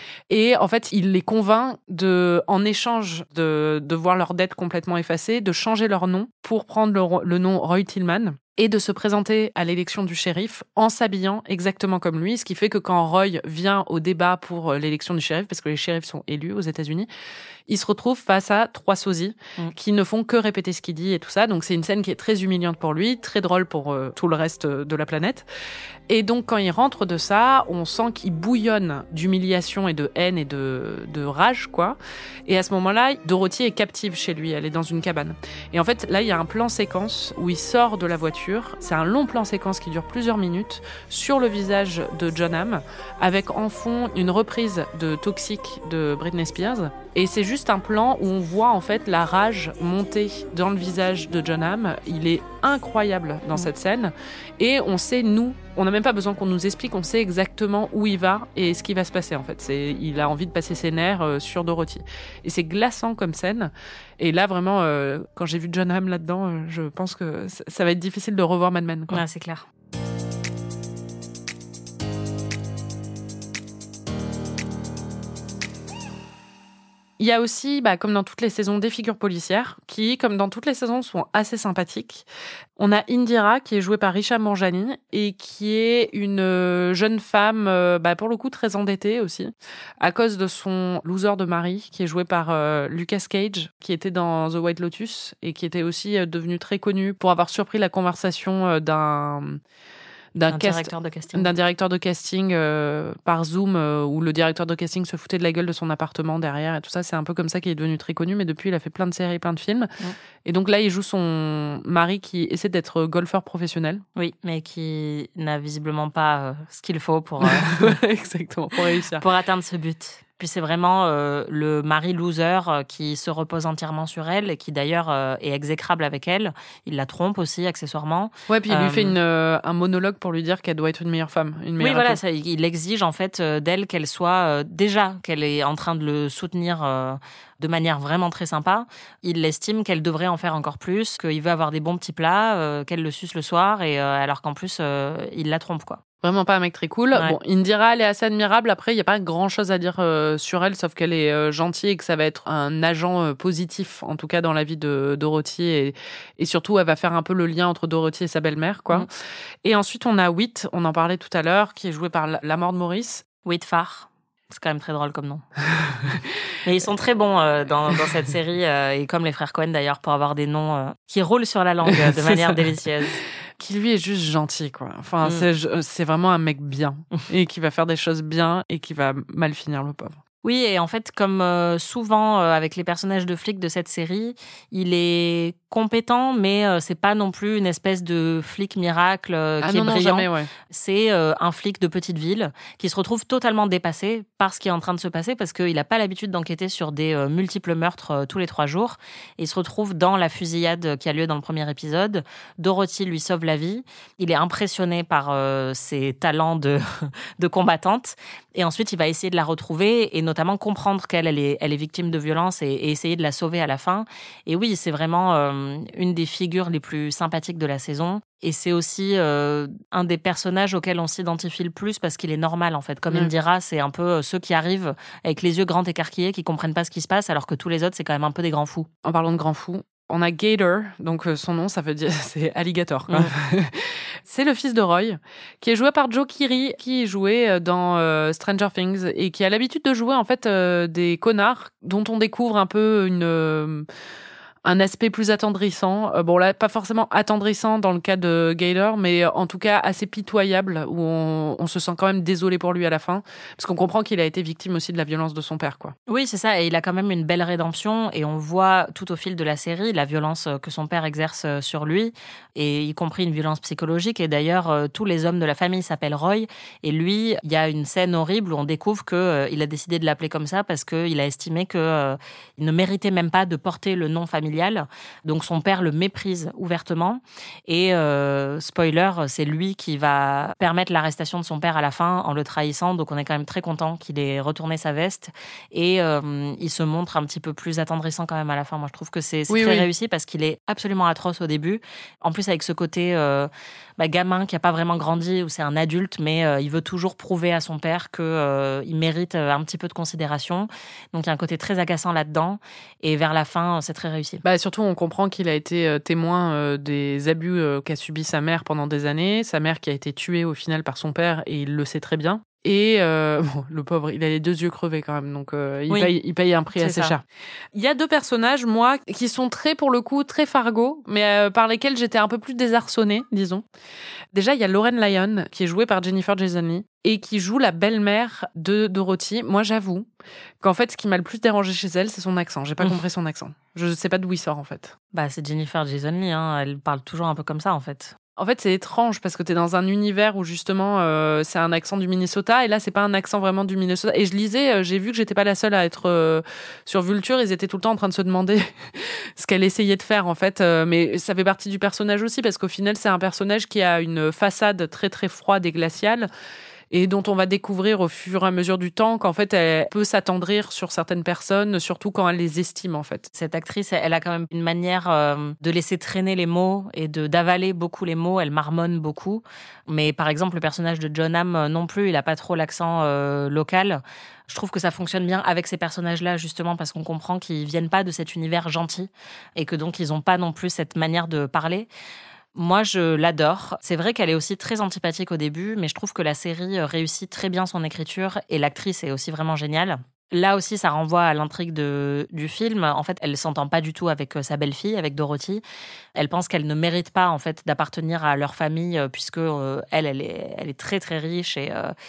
Et en fait, il les convainc en échange de voir leurs dettes complètement effacées, de changer leur nom pour prendre le nom Roy Tillman et de se présenter à l'élection du shérif en s'habillant exactement comme lui, ce qui fait que quand Roy vient au débat pour l'élection du shérif, parce que les shérifs sont élus aux États-Unis, il se retrouve face à 3 sosies qui ne font que répéter ce qu'il dit et tout ça. Donc c'est une scène qui est très humiliante pour lui, très drôle pour tout le reste de la planète. Et donc quand il rentre de ça, on sent qu'il bouillonne d'humiliation et de haine et de rage, quoi. Et à ce moment-là, Dorothy est captive chez lui, elle est dans une cabane. Et en fait, là, il y a un plan séquence où il sort de la voiture. C'est un long plan séquence qui dure plusieurs minutes sur le visage de John Hamm, avec en fond une reprise de Toxic de Britney Spears. Et c'est juste un plan où on voit en fait la rage monter dans le visage de John Hamm. Il est incroyable dans cette scène. Et on sait, on n'a même pas besoin qu'on nous explique, on sait exactement où il va et ce qui va se passer en fait. Il a envie de passer ses nerfs sur Dorothy. Et c'est glaçant comme scène. Et là vraiment, quand j'ai vu John Hamm là-dedans, je pense que ça va être difficile de revoir Mad Men, quoi. Ouais, c'est clair. Il y a aussi, comme dans toutes les saisons, des figures policières qui, comme dans toutes les saisons, sont assez sympathiques. On a Indira, qui est jouée par Richa Manjani et qui est une jeune femme, pour le coup, très endettée aussi, à cause de son loser de mari, qui est joué par Lucas Cage, qui était dans The White Lotus et qui était aussi devenu très connu pour avoir surpris la conversation d'un directeur de casting par Zoom où le directeur de casting se foutait de la gueule de son appartement derrière et tout ça. C'est un peu comme ça qu'il est devenu très connu, mais depuis il a fait plein de séries, plein de films. Et donc là il joue son mari qui essaie d'être golfeur professionnel. Oui, mais qui n'a visiblement pas ce qu'il faut pour exactement, pour réussir, pour atteindre ce but. Puis c'est vraiment le mari loser qui se repose entièrement sur elle et qui d'ailleurs est exécrable avec elle. Il la trompe aussi accessoirement. Ouais, puis il lui fait un monologue pour lui dire qu'elle doit être une meilleure femme. Oui, voilà, il exige en fait d'elle qu'elle soit déjà qu'elle est en train de le soutenir de manière vraiment très sympa. Il estime qu'elle devrait en faire encore plus, qu'il veut avoir des bons petits plats, qu'elle le suce le soir, et alors qu'en plus il la trompe quoi. Vraiment pas un mec très cool. Ouais. Bon, Indira, elle est assez admirable. Après, il n'y a pas grand-chose à dire sur elle, sauf qu'elle est gentille et que ça va être un agent positif, en tout cas dans la vie de Dorothy. Et surtout, elle va faire un peu le lien entre Dorothy et sa belle-mère, quoi. Mm. Et ensuite, on a Whit, on en parlait tout à l'heure, qui est joué par la mort de Maurice. Whit Farr. C'est quand même très drôle comme nom. Mais ils sont très bons dans cette série, et comme les frères Cohen d'ailleurs, pour avoir des noms qui roulent sur la langue de manière délicieuse. Qui lui est juste gentil, quoi. Enfin, c'est vraiment un mec bien et qui va faire des choses bien et qui va mal finir, le pauvre. Oui, et en fait, comme souvent avec les personnages de flics de cette série, il est compétent, mais c'est pas non plus une espèce de flic miracle qui est brillant. Jamais, ouais. C'est un flic de petite ville qui se retrouve totalement dépassé par ce qui est en train de se passer parce qu'il n'a pas l'habitude d'enquêter sur des multiples meurtres tous les 3 jours. Et il se retrouve dans la fusillade qui a lieu dans le premier épisode. Dorothy lui sauve la vie. Il est impressionné par ses talents de combattante. Et ensuite, il va essayer de la retrouver et notamment comprendre qu'elle est victime de violence et essayer de la sauver à la fin. Et oui, c'est vraiment une des figures les plus sympathiques de la saison. Et c'est aussi un des personnages auxquels on s'identifie le plus parce qu'il est normal, en fait. Comme Indira, c'est un peu ceux qui arrivent avec les yeux grands écarquillés, qui comprennent pas ce qui se passe, alors que tous les autres, c'est quand même un peu des grands fous. En parlant de grands fous, on a Gator, donc son nom, ça veut dire, c'est alligator, quoi. C'est le fils de Roy, qui est joué par Joe Keery, qui jouait dans Stranger Things et qui a l'habitude de jouer, en fait, des connards dont on découvre un peu un aspect plus attendrissant. Bon, là, pas forcément attendrissant dans le cas de Gator, mais en tout cas assez pitoyable, où on se sent quand même désolé pour lui à la fin, parce qu'on comprend qu'il a été victime aussi de la violence de son père, quoi. Oui, c'est ça, et il a quand même une belle rédemption, et on voit tout au fil de la série la violence que son père exerce sur lui, et y compris une violence psychologique, et d'ailleurs, tous les hommes de la famille s'appellent Roy, et lui, il y a une scène horrible où on découvre qu'il a décidé de l'appeler comme ça, parce qu'il a estimé qu'il ne méritait même pas de porter le nom familial. Donc son père le méprise ouvertement et spoiler, c'est lui qui va permettre l'arrestation de son père à la fin en le trahissant, donc on est quand même très content qu'il ait retourné sa veste et il se montre un petit peu plus attendrissant quand même à la fin. Moi je trouve que c'est très réussi parce qu'il est absolument atroce au début, en plus avec ce côté gamin qui a pas vraiment grandi, où c'est un adulte mais il veut toujours prouver à son père qu'il mérite un petit peu de considération, donc il y a un côté très agaçant là-dedans et vers la fin c'est très réussi. Surtout, on comprend qu'il a été témoin des abus qu'a subi sa mère pendant des années. Sa mère qui a été tuée au final par son père et il le sait très bien. Et le pauvre, il a les 2 yeux crevés quand même, donc il paye un prix assez cher. Il y a 2 personnages, moi, qui sont pour le coup, très Fargo, mais par lesquels j'étais un peu plus désarçonnée, disons. Déjà, il y a Lauren Lyon, qui est jouée par Jennifer Jason Leigh, et qui joue la belle-mère de Dorothy. Moi, j'avoue qu'en fait, ce qui m'a le plus dérangé chez elle, c'est son accent. J'ai pas compris son accent. Je sais pas d'où il sort, en fait. C'est Jennifer Jason Leigh, hein. Elle parle toujours un peu comme ça, en fait. En fait, c'est étrange parce que t'es dans un univers où justement c'est un accent du Minnesota et là c'est pas un accent vraiment du Minnesota. Et je lisais, j'ai vu que j'étais pas la seule à être sur Vulture. Ils étaient tout le temps en train de se demander ce qu'elle essayait de faire en fait. Mais ça fait partie du personnage aussi parce qu'au final c'est un personnage qui a une façade très très froide et glaciale. Et dont on va découvrir au fur et à mesure du temps qu'en fait, elle peut s'attendrir sur certaines personnes, surtout quand elle les estime, en fait. Cette actrice, elle a quand même une manière de laisser traîner les mots et d'avaler beaucoup les mots. Elle marmonne beaucoup. Mais par exemple, le personnage de John Hamm non plus, il a pas trop l'accent local. Je trouve que ça fonctionne bien avec ces personnages-là, justement, parce qu'on comprend qu'ils viennent pas de cet univers gentil et que donc ils ont pas non plus cette manière de parler. Moi, je l'adore. C'est vrai qu'elle est aussi très antipathique au début, mais je trouve que la série réussit très bien son écriture et l'actrice est aussi vraiment géniale. Là aussi, ça renvoie à l'intrigue du film. En fait, elle s'entend pas du tout avec sa belle-fille, avec Dorothy. Elle pense qu'elle ne mérite pas, en fait, d'appartenir à leur famille, puisque elle est très, très riche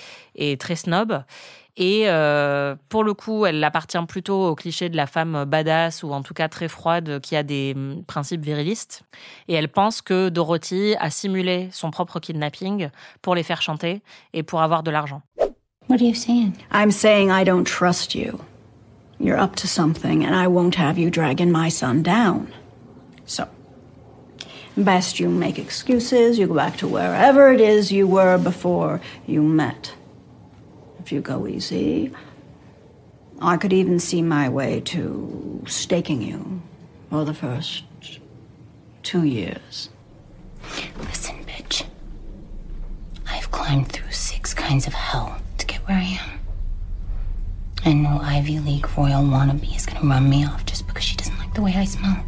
et très snob. Et pour le coup, elle appartient plutôt au cliché de la femme badass, ou en tout cas très froide, qui a des principes virilistes. Et elle pense que Dorothy a simulé son propre kidnapping pour les faire chanter et pour avoir de l'argent. What are you saying? I'm saying I don't trust you. You're up to something, and I won't have you dragging my son down. So, best you make excuses, you go back to wherever it is you were before you met. If you go easy, I could even see my way to staking you for the first 2 years. Listen, bitch. I've climbed through 6 kinds of hell to get where I am. And no Ivy League royal wannabe is gonna run me off just because she doesn't like the way I smell.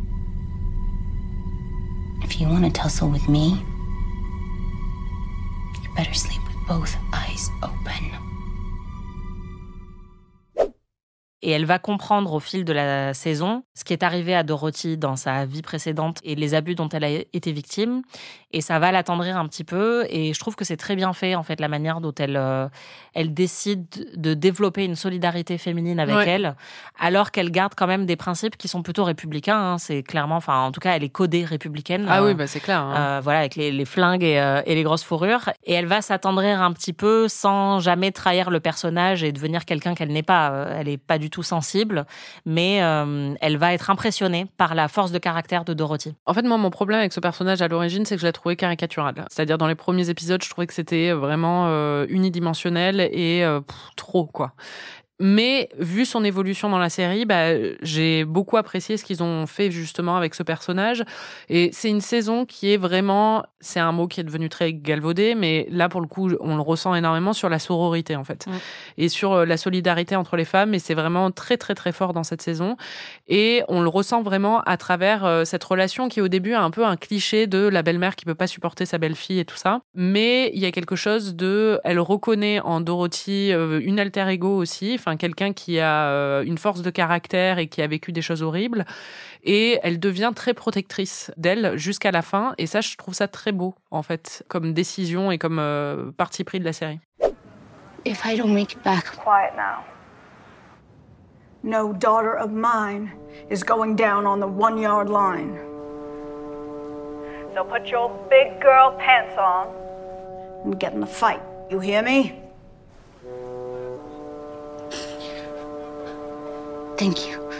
If you want to tussle with me, you better sleep with both eyes open. Et elle va comprendre au fil de la saison ce qui est arrivé à Dorothy dans sa vie précédente et les abus dont elle a été victime. Et ça va l'attendrir un petit peu. Et je trouve que c'est très bien fait, en fait, la manière dont elle décide de développer une solidarité féminine avec elle, alors qu'elle garde quand même des principes qui sont plutôt républicains. Hein. C'est clairement, enfin, en tout cas, elle est codée républicaine. Ah oui, bah c'est clair. Hein. Voilà, avec les flingues et les grosses fourrures. Et elle va s'attendrir un petit peu sans jamais trahir le personnage et devenir quelqu'un qu'elle n'est pas. Elle est pas du tout sensible, mais elle va être impressionnée par la force de caractère de Dorothy. En fait, moi, mon problème avec ce personnage à l'origine, c'est que je l'ai trouvé caricatural. C'est-à-dire, dans les premiers épisodes, je trouvais que c'était vraiment unidimensionnel et trop, quoi. Mais vu son évolution dans la série, j'ai beaucoup apprécié ce qu'ils ont fait justement avec ce personnage. Et c'est une saison qui est vraiment, c'est un mot qui est devenu très galvaudé, mais là pour le coup, on le ressent énormément sur la sororité en fait, et sur la solidarité entre les femmes. Et c'est vraiment très très très fort dans cette saison. Et on le ressent vraiment à travers cette relation qui au début a un peu un cliché de la belle-mère qui peut pas supporter sa belle-fille et tout ça. Mais il y a quelque chose de, elle reconnaît en Dorothy une alter ego aussi. Enfin, quelqu'un qui a une force de caractère et qui a vécu des choses horribles. Et elle devient très protectrice d'elle jusqu'à la fin. Et ça, je trouve ça très beau, en fait, comme décision et comme parti pris de la série. If I don't make it back... Quiet now. No daughter of mine is going down on the 1-yard line. So put your big girl pants on and get in the fight. You hear me? Thank you.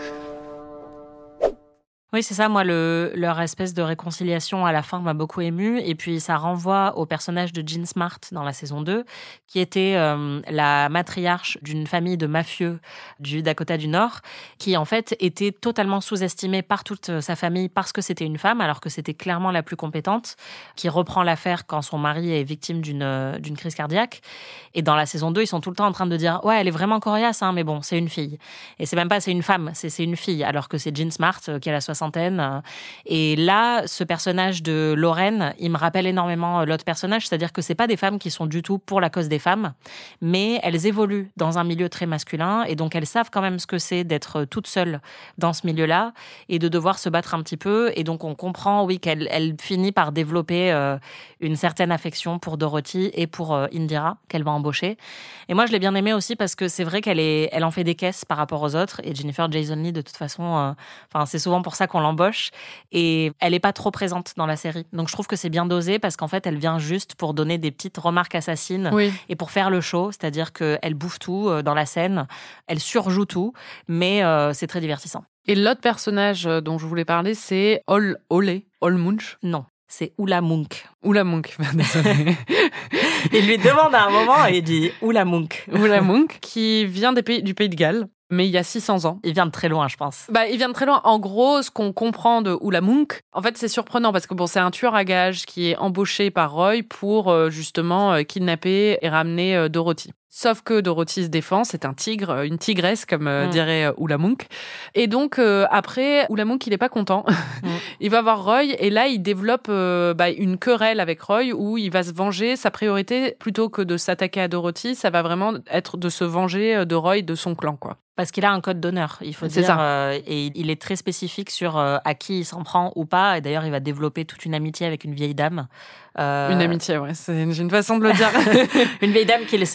Oui, c'est ça. Moi, leur espèce de réconciliation à la fin m'a beaucoup émue. Et puis, ça renvoie au personnage de Jean Smart dans la saison 2, qui était la matriarche d'une famille de mafieux du Dakota du Nord, qui, en fait, était totalement sous-estimée par toute sa famille parce que c'était une femme, alors que c'était clairement la plus compétente, qui reprend l'affaire quand son mari est victime d'une crise cardiaque. Et dans la saison 2, ils sont tout le temps en train de dire « Ouais, elle est vraiment coriace, hein, mais bon, c'est une fille. » Et c'est même pas c'est une femme, c'est une fille, alors que c'est Jean Smart qui a la soixantaine. Et là, ce personnage de Lorraine, il me rappelle énormément l'autre personnage, c'est-à-dire que c'est pas des femmes qui sont du tout pour la cause des femmes, mais elles évoluent dans un milieu très masculin et donc elles savent quand même ce que c'est d'être toute seule dans ce milieu-là et de devoir se battre un petit peu. Et donc on comprend, oui, qu'elle finit par développer une certaine affection pour Dorothy et pour Indira, qu'elle va embaucher. Et moi, je l'ai bien aimée aussi parce que c'est vrai qu'elle en fait des caisses par rapport aux autres. Et Jennifer Jason Leigh, de toute façon, c'est souvent pour ça qu'on l'embauche. Et elle est pas trop présente dans la série. Donc je trouve que c'est bien dosé parce qu'en fait, elle vient juste pour donner des petites remarques assassines et pour faire le show. C'est-à-dire qu'elle bouffe tout dans la scène, elle surjoue tout, mais c'est très divertissant. Et l'autre personnage dont je voulais parler, c'est Ole Munch. Non. C'est Oula Munk. Oula Munk, désolé. Il lui demande à un moment et il dit Oula Munk. Oula Munk, qui vient du Pays de Galles, mais il y a 600 ans. Il vient de très loin, je pense. Il vient de très loin. En gros, ce qu'on comprend de Oula Munk, en fait, c'est surprenant parce que c'est un tueur à gages qui est embauché par Roy pour justement kidnapper et ramener Dorothy. Sauf que Dorothy se défend, c'est un tigre, une tigresse, comme dirait Oula Munk. Et donc, après, Oula Munk, il est pas content. Il va voir Roy, et là, il développe une querelle avec Roy, où il va se venger. Sa priorité, plutôt que de s'attaquer à Dorothy, ça va vraiment être de se venger de Roy, de son clan, quoi. Parce qu'il a un code d'honneur, il faut dire. Et il est très spécifique sur à qui il s'en prend ou pas. Et d'ailleurs, il va développer toute une amitié avec une vieille dame. Une amitié, ouais. J'ai une façon de le dire. Une vieille dame qui le séquestre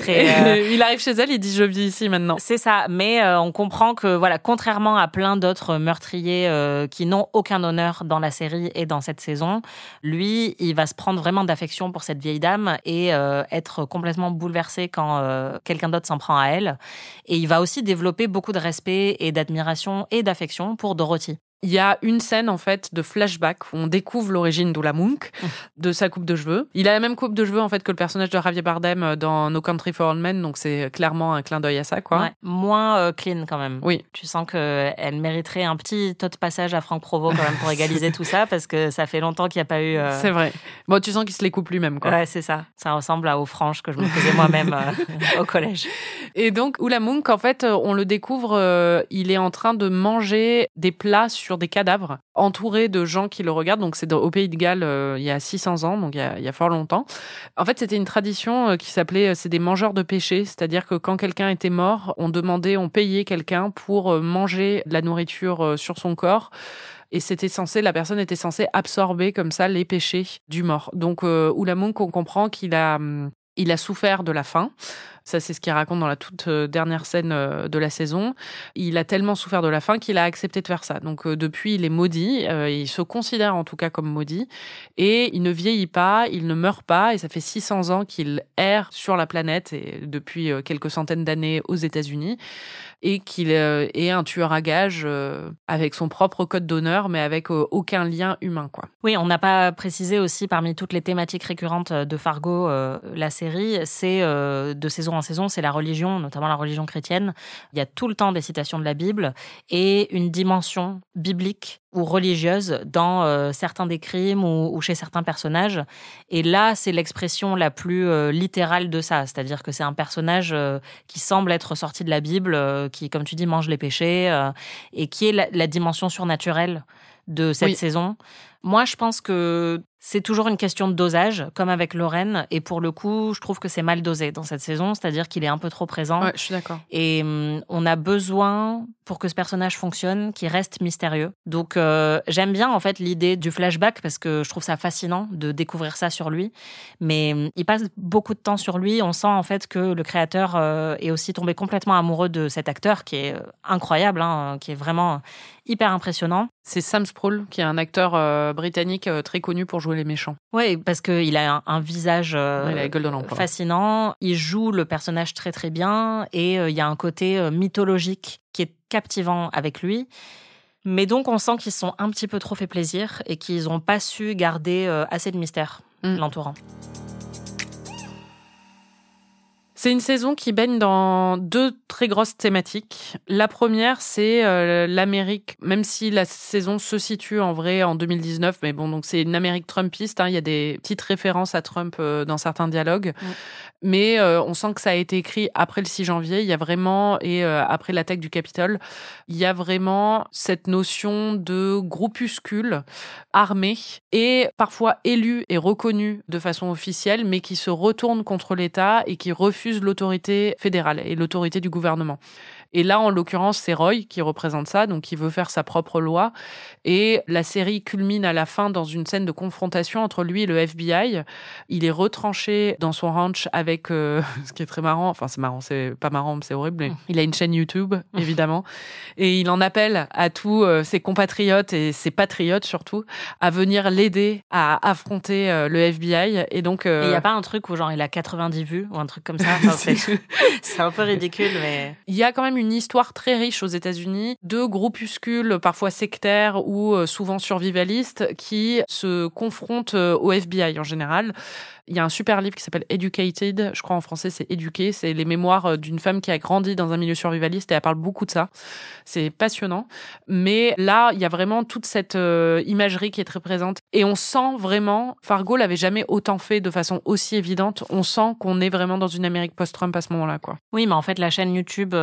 ministre. Et, il arrive chez elle, il dit « je vis ici maintenant ». C'est ça, mais on comprend que, voilà, contrairement à plein d'autres meurtriers qui n'ont aucun honneur dans la série et dans cette saison, lui, il va se prendre vraiment d'affection pour cette vieille dame et être complètement bouleversé quand quelqu'un d'autre s'en prend à elle. Et il va aussi développer beaucoup de respect et d'admiration et d'affection pour Dorothy. Il y a une scène, en fait, de flashback où on découvre l'origine d'Oula Monk, de sa coupe de cheveux. Il a la même coupe de cheveux, en fait, que le personnage de Javier Bardem dans No Country for Old Men, donc c'est clairement un clin d'œil à ça, quoi. Ouais, moins clean, quand même. Oui. Tu sens qu'elle mériterait un petit taux de passage à Franck Provost, quand même, pour égaliser tout ça, parce que ça fait longtemps qu'il n'y a pas eu... C'est vrai. Bon, tu sens qu'il se les coupe lui-même, quoi. Ouais, c'est ça. Ça ressemble aux franges que je me faisais moi-même au collège. Et donc, Oula Monk, en fait, on le découvre, il est en train de manger des plats sur des cadavres, entouré de gens qui le regardent. Donc, c'est au Pays de Galles, il y a 600 ans, donc il y a fort longtemps. En fait, c'était une tradition qui s'appelait, c'est des mangeurs de péché, c'est-à-dire que quand quelqu'un était mort, on payait quelqu'un pour manger de la nourriture sur son corps. Et la personne était censée absorber comme ça les péchés du mort. Donc, Oula Monk, on comprend qu'il a souffert de la faim. Ça, c'est ce qu'il raconte dans la toute dernière scène de la saison. Il a tellement souffert de la faim qu'il a accepté de faire ça. Donc, depuis, il est maudit. Il se considère en tout cas comme maudit. Et il ne vieillit pas, il ne meurt pas. Et ça fait 600 ans qu'il erre sur la planète, et depuis quelques centaines d'années aux États-Unis. Et qu'il est un tueur à gages avec son propre code d'honneur, mais avec aucun lien humain, quoi. Oui, on n'a pas précisé aussi, parmi toutes les thématiques récurrentes de Fargo, la série, c'est de saison en saison, c'est la religion, notamment la religion chrétienne. Il y a tout le temps des citations de la Bible et une dimension biblique ou religieuse dans certains des crimes ou chez certains personnages. Et là, c'est l'expression la plus littérale de ça. C'est-à-dire que c'est un personnage qui semble être sorti de la Bible, qui, comme tu dis, mange les péchés, et qui est la dimension surnaturelle de cette saison. Moi, je pense que c'est toujours une question de dosage, comme avec Lorraine. Et pour le coup, je trouve que c'est mal dosé dans cette saison. C'est-à-dire qu'il est un peu trop présent. Ouais, je suis d'accord. Et on a besoin, pour que ce personnage fonctionne, qu'il reste mystérieux. Donc, j'aime bien, en fait, l'idée du flashback, parce que je trouve ça fascinant de découvrir ça sur lui. Mais il passe beaucoup de temps sur lui. On sent, en fait, que le créateur est aussi tombé complètement amoureux de cet acteur, qui est incroyable, hein, qui est vraiment hyper impressionnant. C'est Sam Spruell, qui est un acteur britannique très connu pour jouer les méchants. Oui, parce qu'il a un visage il a la gueule de l'empereur. Fascinant. Il joue le personnage très très bien et il y a un côté mythologique qui est captivant avec lui. Mais donc on sent qu'ils se sont un petit peu trop fait plaisir et qu'ils n'ont pas su garder assez de mystère l'entourant. C'est une saison qui baigne dans deux très grosses thématiques. La première, c'est l'Amérique, même si la saison se situe en vrai en 2019, mais bon, donc c'est une Amérique trumpiste, hein, il y a des petites références à Trump dans certains dialogues, mais on sent que ça a été écrit après le 6 janvier, il y a vraiment, et après l'attaque du Capitole, il y a vraiment cette notion de groupuscule armé et parfois élu et reconnu de façon officielle, mais qui se retourne contre l'État et qui refuse l'autorité fédérale et l'autorité du gouvernement. Et là, en l'occurrence, c'est Roy qui représente ça, donc qui veut faire sa propre loi. Et la série culmine à la fin dans une scène de confrontation entre lui et le FBI. Il est retranché dans son ranch avec, ce qui est très marrant, enfin c'est marrant, c'est pas marrant, mais c'est horrible, mais il a une chaîne YouTube, évidemment. Et il en appelle à tous ses compatriotes et ses patriotes surtout, à venir l'aider à affronter le FBI. Et donc... il n'y a pas un truc où genre il a 90 vues ou un truc comme ça. Enfin, c'est un peu ridicule, mais... Il y a quand même une histoire très riche aux États-Unis de groupuscules parfois sectaires ou souvent survivalistes qui se confrontent au FBI en général. Il y a un super livre qui s'appelle Educated, je crois en français c'est Éduqué, c'est les mémoires d'une femme qui a grandi dans un milieu survivaliste et elle parle beaucoup de ça. C'est passionnant. Mais là, il y a vraiment toute cette imagerie qui est très présente et on sent vraiment, Fargo l'avait jamais autant fait de façon aussi évidente, on sent qu'on est vraiment dans une Amérique post-Trump à ce moment-là, quoi. Oui, mais en fait, la chaîne YouTube, ça fait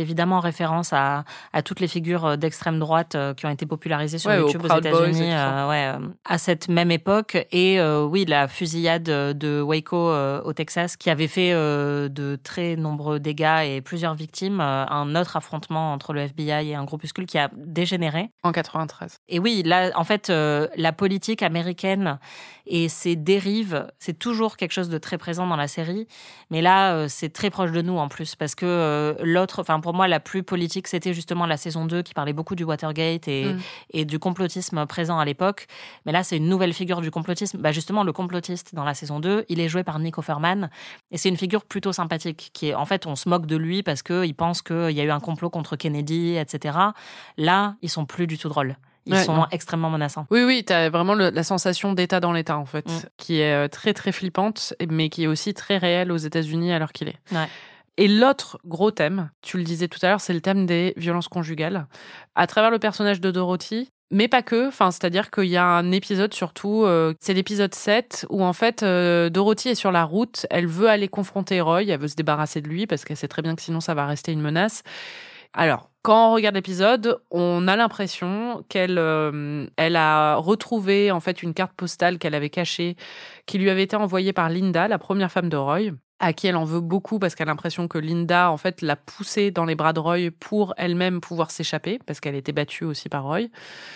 évidemment référence à toutes les figures d'extrême droite qui ont été popularisées sur YouTube aux Proud Boys États-Unis à cette même époque. Et oui, la fusillade de Waco au Texas qui avait fait de très nombreux dégâts et plusieurs victimes, un autre affrontement entre le FBI et un groupuscule qui a dégénéré. En 93. Et oui, là, en fait, la politique américaine et ses dérives, c'est toujours quelque chose de très présent dans la série. Mais là, c'est très proche de nous en plus, parce que pour moi, la plus politique, c'était justement la saison 2 qui parlait beaucoup du Watergate et du complotisme présent à l'époque. Mais là, c'est une nouvelle figure du complotisme. Justement, le complotiste dans la saison 2, il est joué par Nick Offerman. Et c'est une figure plutôt sympathique, qui est, en fait, on se moque de lui parce qu'il pense qu'il y a eu un complot contre Kennedy, etc. Là, ils sont plus du tout drôles. Ils sont extrêmement menaçants. Oui, t'as vraiment la sensation d'état dans l'état, en fait, qui est très, très flippante, mais qui est aussi très réelle aux États-Unis à l'heure qu'il est. Ouais. Et l'autre gros thème, tu le disais tout à l'heure, c'est le thème des violences conjugales. À travers le personnage de Dorothy, mais pas que, c'est-à-dire qu'il y a un épisode surtout, c'est l'épisode 7, où en fait, Dorothy est sur la route, elle veut aller confronter Roy, elle veut se débarrasser de lui, parce qu'elle sait très bien que sinon ça va rester une menace. Alors, quand on regarde l'épisode, on a l'impression qu'elle elle a retrouvé en fait une carte postale qu'elle avait cachée, qui lui avait été envoyée par Linda, la première femme de Roy, à qui elle en veut beaucoup parce qu'elle a l'impression que Linda en fait l'a poussée dans les bras de Roy pour elle-même pouvoir s'échapper, parce qu'elle était battue aussi par Roy.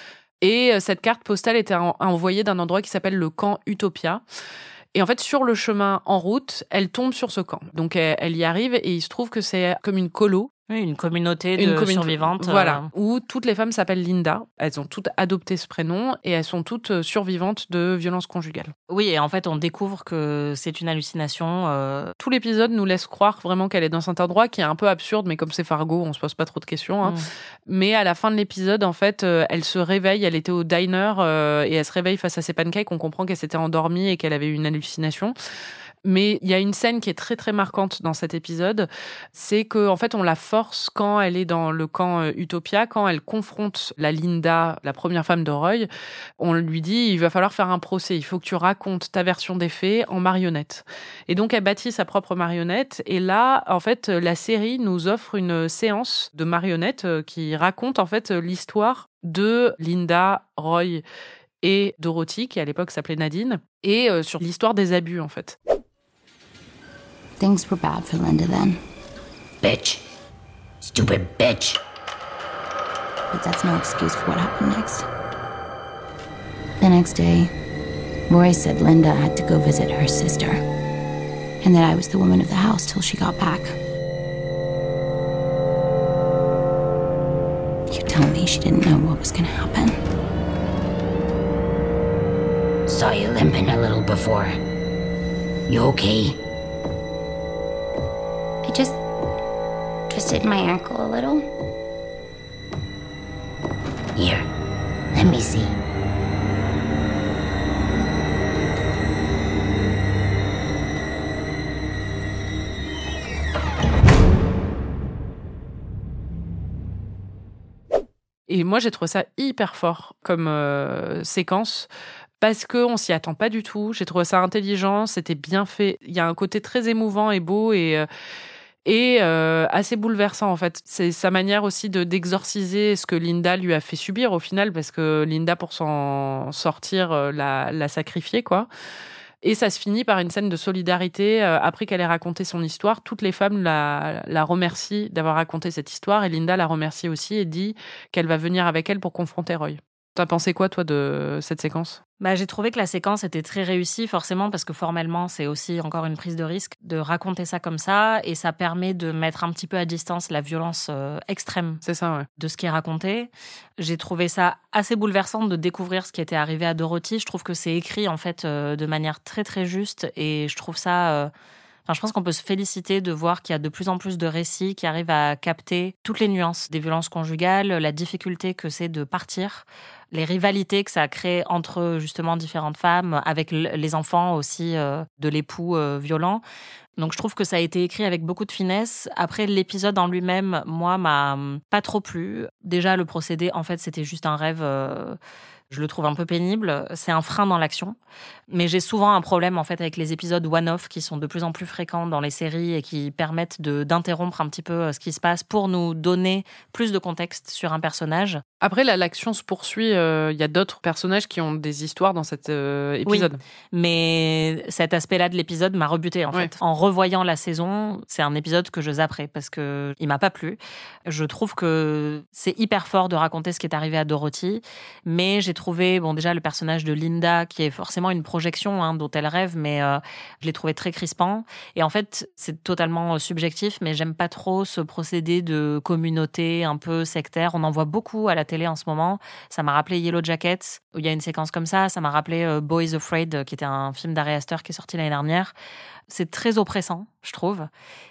Et cette carte postale était envoyée d'un endroit qui s'appelle le camp Utopia. Et en fait, sur le chemin en route, elle tombe sur ce camp. Donc, elle y arrive et il se trouve que c'est comme une colo. Oui, une communauté survivantes. Voilà, où toutes les femmes s'appellent Linda. Elles ont toutes adopté ce prénom et elles sont toutes survivantes de violences conjugales. Oui, et en fait, on découvre que c'est une hallucination. Tout l'épisode nous laisse croire vraiment qu'elle est dans cet endroit qui est un peu absurde, mais comme c'est Fargo, on se pose pas trop de questions. Hein. Mais à la fin de l'épisode, en fait, elle se réveille, elle était au diner et elle se réveille face à ses pancakes. On comprend qu'elle s'était endormie et qu'elle avait eu une hallucination. Mais il y a une scène qui est très très marquante dans cet épisode, c'est que en fait on la force quand elle est dans le camp Utopia, quand elle confronte la Linda, la première femme de Roy, on lui dit il va falloir faire un procès, il faut que tu racontes ta version des faits en marionnette. Et donc elle bâtit sa propre marionnette et là en fait la série nous offre une séance de marionnettes qui raconte en fait l'histoire de Linda, Roy et Dorothy, qui à l'époque s'appelait Nadine, et sur l'histoire des abus en fait. Things were bad for Linda then. Bitch. Stupid bitch. But that's no excuse for what happened next. The next day, Roy said Linda had to go visit her sister, and that I was the woman of the house till she got back. You tell me she didn't know what was gonna happen. Saw you limping a little before. You okay? I just twisted my ankle a little. Here, let me see. Et moi, j'ai trouvé ça hyper fort comme séquence. Parce qu'on s'y attend pas du tout. J'ai trouvé ça intelligent, c'était bien fait. Il y a un côté très émouvant et beau et assez bouleversant en fait. C'est sa manière aussi d'exorciser ce que Linda lui a fait subir au final, parce que Linda, pour s'en sortir, l'a sacrifiée, quoi. Et ça se finit par une scène de solidarité. Après qu'elle ait raconté son histoire, toutes les femmes la remercient d'avoir raconté cette histoire et Linda la remercie aussi et dit qu'elle va venir avec elle pour confronter Roy. T'as pensé quoi, toi, de cette séquence ? J'ai trouvé que la séquence était très réussie, forcément, parce que formellement, c'est aussi encore une prise de risque de raconter ça comme ça, et ça permet de mettre un petit peu à distance la violence extrême de ce qui est raconté. J'ai trouvé ça assez bouleversant de découvrir ce qui était arrivé à Dorothy. Je trouve que c'est écrit, en fait, de manière très, très juste, et je trouve ça... je pense qu'on peut se féliciter de voir qu'il y a de plus en plus de récits qui arrivent à capter toutes les nuances des violences conjugales, la difficulté que c'est de partir, les rivalités que ça crée entre justement différentes femmes, avec les enfants aussi de l'époux violent. Donc je trouve que ça a été écrit avec beaucoup de finesse. Après, l'épisode en lui-même, moi, m'a pas trop plu. Déjà, le procédé, en fait, c'était juste un rêve... Je le trouve un peu pénible. C'est un frein dans l'action. Mais j'ai souvent un problème en fait avec les épisodes one-off qui sont de plus en plus fréquents dans les séries et qui permettent d'interrompre un petit peu ce qui se passe pour nous donner plus de contexte sur un personnage. Après, là, l'action se poursuit. Il y a d'autres personnages qui ont des histoires dans cet épisode. Oui, mais cet aspect-là de l'épisode m'a rebuté en fait. En revoyant la saison, c'est un épisode que je zapperai parce que il m'a pas plu. Je trouve que c'est hyper fort de raconter ce qui est arrivé à Dorothy, mais j'ai trouvé déjà le personnage de Linda qui est forcément une projection dont elle rêve, mais je l'ai trouvé très crispant. Et en fait, c'est totalement subjectif, mais j'aime pas trop ce procédé de communauté un peu sectaire. On en voit beaucoup à la télé en ce moment. Ça m'a rappelé Yellow Jackets, où il y a une séquence comme ça. Ça m'a rappelé Boys Afraid, qui était un film d'Ari Aster qui est sorti l'année dernière. C'est très oppressant, je trouve.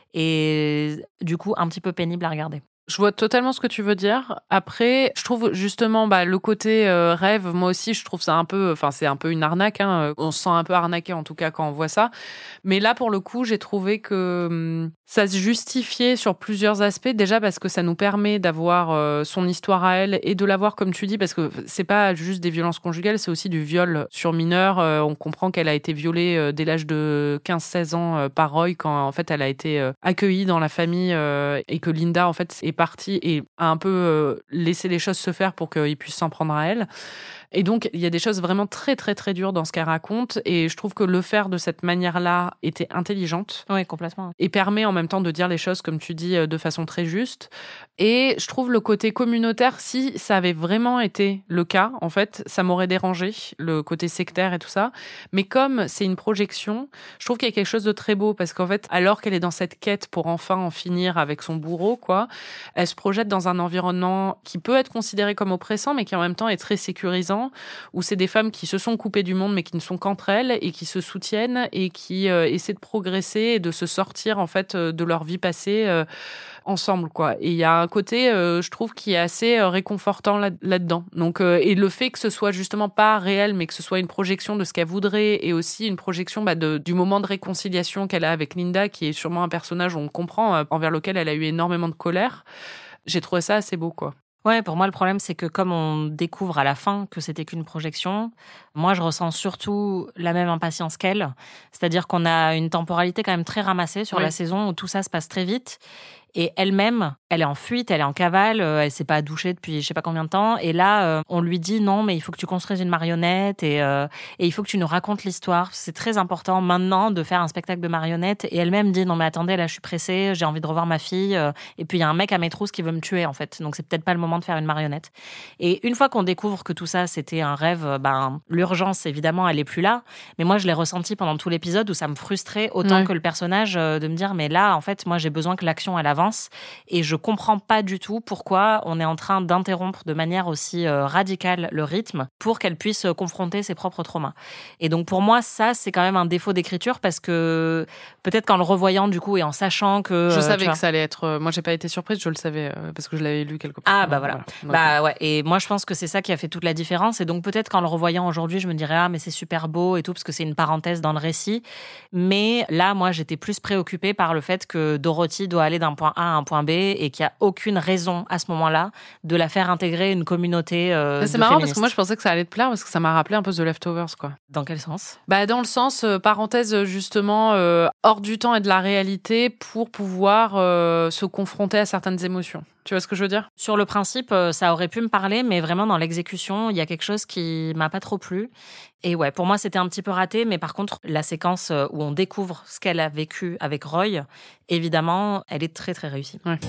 Et du coup, un petit peu pénible à regarder. Je vois totalement ce que tu veux dire. Après, je trouve justement le côté rêve, moi aussi, je trouve ça un peu... Enfin, c'est un peu une arnaque. On se sent un peu arnaqué, en tout cas, quand on voit ça. Mais là, pour le coup, j'ai trouvé que ça se justifiait sur plusieurs aspects. Déjà parce que ça nous permet d'avoir son histoire à elle et de l'avoir, comme tu dis, parce que c'est pas juste des violences conjugales, c'est aussi du viol sur mineur. On comprend qu'elle a été violée dès l'âge de 15-16 ans par Roy, quand, en fait, elle a été accueillie dans la famille et que Linda, en fait, est partie et a un peu laissé les choses se faire pour qu'il puisse s'en prendre à elle. Et donc, il y a des choses vraiment très, très, très dures dans ce qu'elle raconte. Et je trouve que le faire de cette manière-là était intelligente. Oui, complètement. Et permet en même temps de dire les choses, comme tu dis, de façon très juste. Et je trouve le côté communautaire, si ça avait vraiment été le cas, en fait, ça m'aurait dérangé, le côté sectaire et tout ça. Mais comme c'est une projection, je trouve qu'il y a quelque chose de très beau. Parce qu'en fait, alors qu'elle est dans cette quête pour enfin en finir avec son bourreau, elle se projette dans un environnement qui peut être considéré comme oppressant, mais qui en même temps est très sécurisant, où c'est des femmes qui se sont coupées du monde, mais qui ne sont qu'entre elles et qui se soutiennent et qui essaient de progresser et de se sortir en fait de leur vie passée ensemble, quoi. Et il y a un côté, je trouve, qui est assez réconfortant là-dedans. Donc, et le fait que ce soit justement pas réel, mais que ce soit une projection de ce qu'elle voudrait et aussi une projection du moment de réconciliation qu'elle a avec Linda, qui est sûrement un personnage, on comprend, envers lequel elle a eu énormément de colère. J'ai trouvé ça assez beau, quoi. Ouais, pour moi, le problème, c'est que comme on découvre à la fin que c'était qu'une projection, moi, je ressens surtout la même impatience qu'elle. C'est-à-dire qu'on a une temporalité quand même très ramassée sur la saison où tout ça se passe très vite. Et elle-même, elle est en fuite, elle est en cavale, elle s'est pas douchée depuis je sais pas combien de temps. Et là, on lui dit non, mais il faut que tu construises une marionnette et il faut que tu nous racontes l'histoire. C'est très important maintenant de faire un spectacle de marionnettes. Et elle-même dit non, mais attendez, là, je suis pressée, j'ai envie de revoir ma fille. Et puis il y a un mec à mes trousses qui veut me tuer en fait. Donc c'est peut-être pas le moment de faire une marionnette. Et une fois qu'on découvre que tout ça c'était un rêve, l'urgence évidemment elle est plus là. Mais moi je l'ai ressenti pendant tout l'épisode où ça me frustrait autant que le personnage de me dire mais là en fait moi j'ai besoin que l'action elle avance. Et je comprends pas du tout pourquoi on est en train d'interrompre de manière aussi radicale le rythme pour qu'elle puisse confronter ses propres traumas. Et donc pour moi, ça, c'est quand même un défaut d'écriture parce que peut-être qu'en le revoyant du coup et en sachant que... Je savais que ça allait être... moi, j'ai pas été surprise, je le savais parce que je l'avais lu quelque part. Ah bah voilà. Donc, ouais. Et moi, je pense que c'est ça qui a fait toute la différence. Et donc peut-être qu'en le revoyant aujourd'hui, je me dirais mais c'est super beau et tout parce que c'est une parenthèse dans le récit. Mais là, moi, j'étais plus préoccupée par le fait que Dorothy doit aller d'un point A à un point B et qu'il n'y a aucune raison à ce moment-là de la faire intégrer une communauté c'est marrant féministes. Parce que moi je pensais que ça allait te plaire parce que ça m'a rappelé un peu The Leftovers, quoi. Dans quel sens ? Dans le sens, parenthèse justement, hors du temps et de la réalité pour pouvoir se confronter à certaines émotions. Tu vois ce que je veux dire ? Sur le principe, ça aurait pu me parler, mais vraiment dans l'exécution, il y a quelque chose qui m'a pas trop plu. Et ouais, pour moi, c'était un petit peu raté, mais par contre, la séquence où on découvre ce qu'elle a vécu avec Roy, évidemment, elle est très, très réussie. Ouais.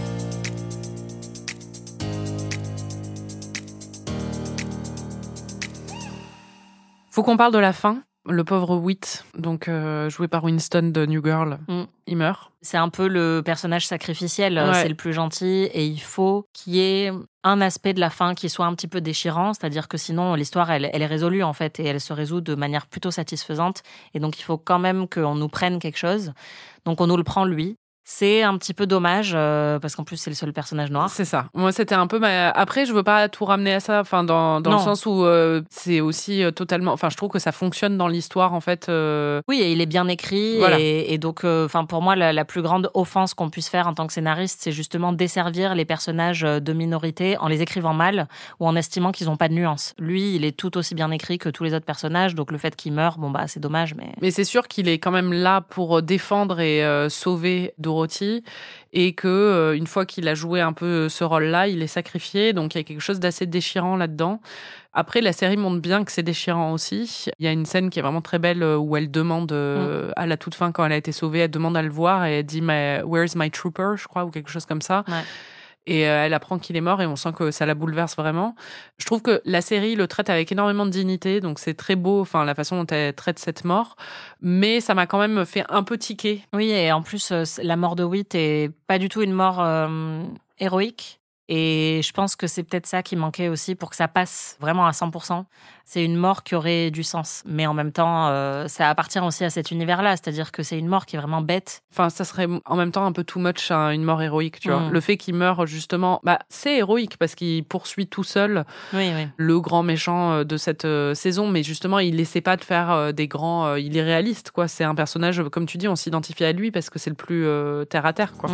Faut qu'on parle de la fin. Le pauvre Whit, donc joué par Winston de New Girl, il meurt. C'est un peu le personnage sacrificiel, c'est le plus gentil, et il faut qu'il y ait un aspect de la fin qui soit un petit peu déchirant, c'est-à-dire que sinon l'histoire elle est résolue en fait, et elle se résout de manière plutôt satisfaisante, et donc il faut quand même qu'on nous prenne quelque chose. Donc on nous le prend lui. C'est un petit peu dommage parce qu'en plus c'est le seul personnage noir. C'est ça. Moi c'était un peu après je veux pas tout ramener à ça, enfin dans le sens où c'est aussi totalement, enfin je trouve que ça fonctionne dans l'histoire en fait. Oui, et il est bien écrit et donc enfin pour moi la plus grande offense qu'on puisse faire en tant que scénariste, c'est justement desservir les personnages de minorité en les écrivant mal ou en estimant qu'ils ont pas de nuance. Lui, il est tout aussi bien écrit que tous les autres personnages, donc le fait qu'il meure, bon bah c'est dommage mais c'est sûr qu'il est quand même là pour défendre et sauver Dorothy et que une fois qu'il a joué un peu ce rôle-là, il est sacrifié, donc il y a quelque chose d'assez déchirant là-dedans. Après, la série montre bien que c'est déchirant aussi. Il y a une scène qui est vraiment très belle où elle demande à la toute fin, quand elle a été sauvée, elle demande à le voir et elle dit Where's my trooper, je crois, ou quelque chose comme ça. Ouais. Et elle apprend qu'il est mort et on sent que ça la bouleverse vraiment. Je trouve que la série le traite avec énormément de dignité, donc c'est très beau, enfin la façon dont elle traite cette mort, mais ça m'a quand même fait un peu tiquer. Oui, et en plus la mort de Whit est pas du tout une mort héroïque. Et je pense que c'est peut-être ça qui manquait aussi pour que ça passe vraiment à 100%. C'est une mort qui aurait du sens. Mais en même temps, ça appartient aussi à cet univers-là. C'est-à-dire que c'est une mort qui est vraiment bête. Enfin, ça serait en même temps un peu too much, une mort héroïque, tu vois. Le fait qu'il meure, justement, c'est héroïque parce qu'il poursuit tout seul le grand méchant de cette saison. Mais justement, il essaie pas de faire des grands... il est réaliste, quoi. C'est un personnage, comme tu dis, on s'identifie à lui parce que c'est le plus terre-à-terre, quoi.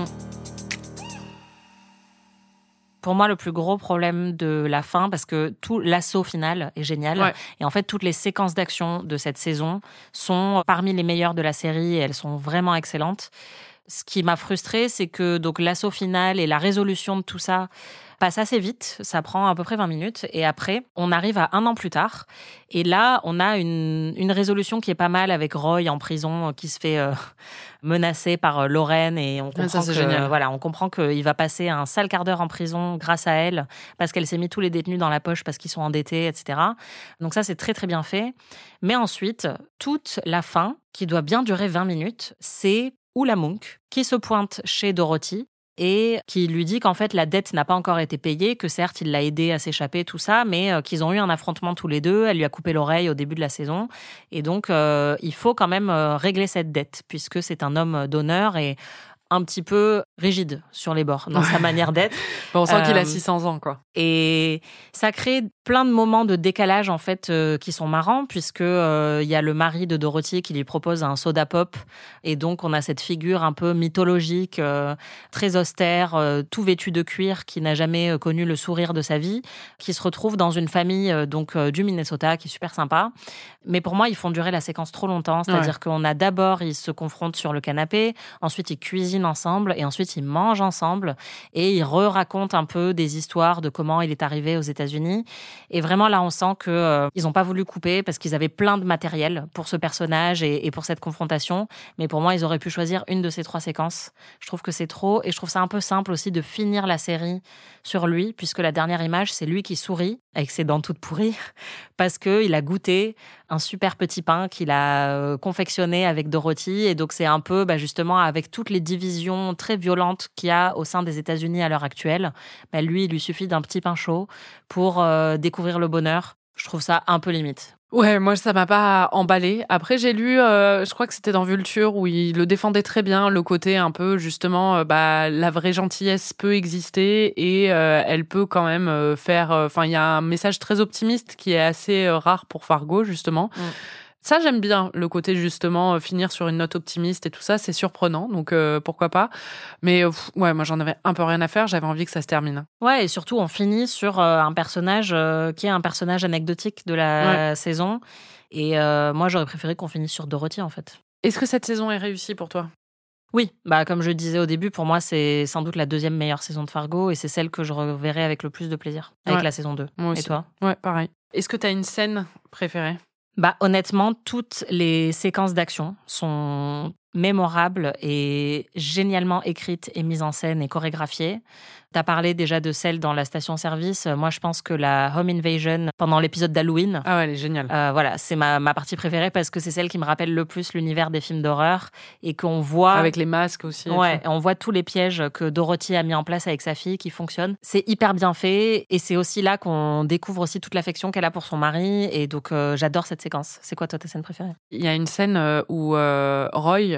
Pour moi, le plus gros problème de la fin, parce que tout l'assaut final est génial. Ouais. Et en fait, toutes les séquences d'action de cette saison sont parmi les meilleures de la série et elles sont vraiment excellentes. Ce qui m'a frustrée, c'est que donc l'assaut final et la résolution de tout ça passe assez vite. Ça prend à peu près 20 minutes. Et après, on arrive à 1 an plus tard. Et là, on a une résolution qui est pas mal avec Roy en prison qui se fait menacer par Lorraine. Et on comprend on comprend qu'il va passer un sale quart d'heure en prison grâce à elle parce qu'elle s'est mis tous les détenus dans la poche parce qu'ils sont endettés, etc. Donc ça, c'est très, très bien fait. Mais ensuite, toute la fin, qui doit bien durer 20 minutes, c'est Oula Monk qui se pointe chez Dorothy et qui lui dit qu'en fait la dette n'a pas encore été payée, que certes il l'a aidé à s'échapper, tout ça, mais qu'ils ont eu un affrontement tous les deux, elle lui a coupé l'oreille au début de la saison, et donc il faut quand même régler cette dette, puisque c'est un homme d'honneur et un petit peu rigide sur les bords dans sa manière d'être. On sent qu'il a 600 ans, quoi. Et ça crée plein de moments de décalage, en fait, qui sont marrants, puisque y a le mari de Dorothy qui lui propose un soda pop. Et donc, on a cette figure un peu mythologique, très austère, tout vêtu de cuir, qui n'a jamais connu le sourire de sa vie, qui se retrouve dans une famille du Minnesota, qui est super sympa. Mais pour moi, ils font durer la séquence trop longtemps. C'est-à-dire qu'on a d'abord, ils se confrontent sur le canapé, ensuite ils cuisinent ensemble et ensuite ils mangent ensemble et ils racontent un peu des histoires de comment il est arrivé aux États-Unis. Et vraiment là, on sent que ils n'ont pas voulu couper parce qu'ils avaient plein de matériel pour ce personnage et pour cette confrontation. Mais pour moi, ils auraient pu choisir une de ces 3 séquences. Je trouve que c'est trop et je trouve ça un peu simple aussi de finir la série sur lui, puisque la dernière image, c'est lui qui sourit avec ses dents toutes pourries parce qu'il a goûté un super petit pain qu'il a confectionné avec Dorothy. Et donc, c'est un peu, justement, avec toutes les divisions très violentes qu'il y a au sein des États-Unis à l'heure actuelle, lui, il lui suffit d'un petit pain chaud pour découvrir le bonheur. Je trouve ça un peu limite. Ouais, moi, ça m'a pas emballé. Après, j'ai lu, je crois que c'était dans Vulture, où il le défendait très bien, le côté un peu, justement, la vraie gentillesse peut exister et elle peut quand même faire... Enfin, il y a un message très optimiste qui est assez rare pour Fargo, justement. Ça, j'aime bien, le côté, justement, finir sur une note optimiste et tout ça, c'est surprenant, donc pourquoi pas. Mais moi, j'en avais un peu rien à faire, j'avais envie que ça se termine. Ouais, et surtout, on finit sur un personnage qui est un personnage anecdotique de la saison. Et moi, j'aurais préféré qu'on finisse sur Dorothy, en fait. Est-ce que cette saison est réussie pour toi ? Oui, comme je le disais au début, pour moi, c'est sans doute la 2e meilleure saison de Fargo et c'est celle que je reverrai avec le plus de plaisir, avec la saison 2. Moi aussi. Et toi ? Ouais, pareil. Est-ce que tu as une scène préférée ? Honnêtement, toutes les séquences d'action sont mémorables et génialement écrites et mises en scène et chorégraphiées. Tu as parlé déjà de celle dans la station-service. Moi, je pense que la Home Invasion pendant l'épisode d'Halloween... Ah ouais, elle est géniale. Voilà, c'est ma partie préférée parce que c'est celle qui me rappelle le plus l'univers des films d'horreur et qu'on voit... Avec les masques aussi. Ouais, et on voit tous les pièges que Dorothy a mis en place avec sa fille qui fonctionnent. C'est hyper bien fait et c'est aussi là qu'on découvre aussi toute l'affection qu'elle a pour son mari et donc j'adore cette séquence. C'est quoi toi ta scène préférée ? Il y a une scène où Roy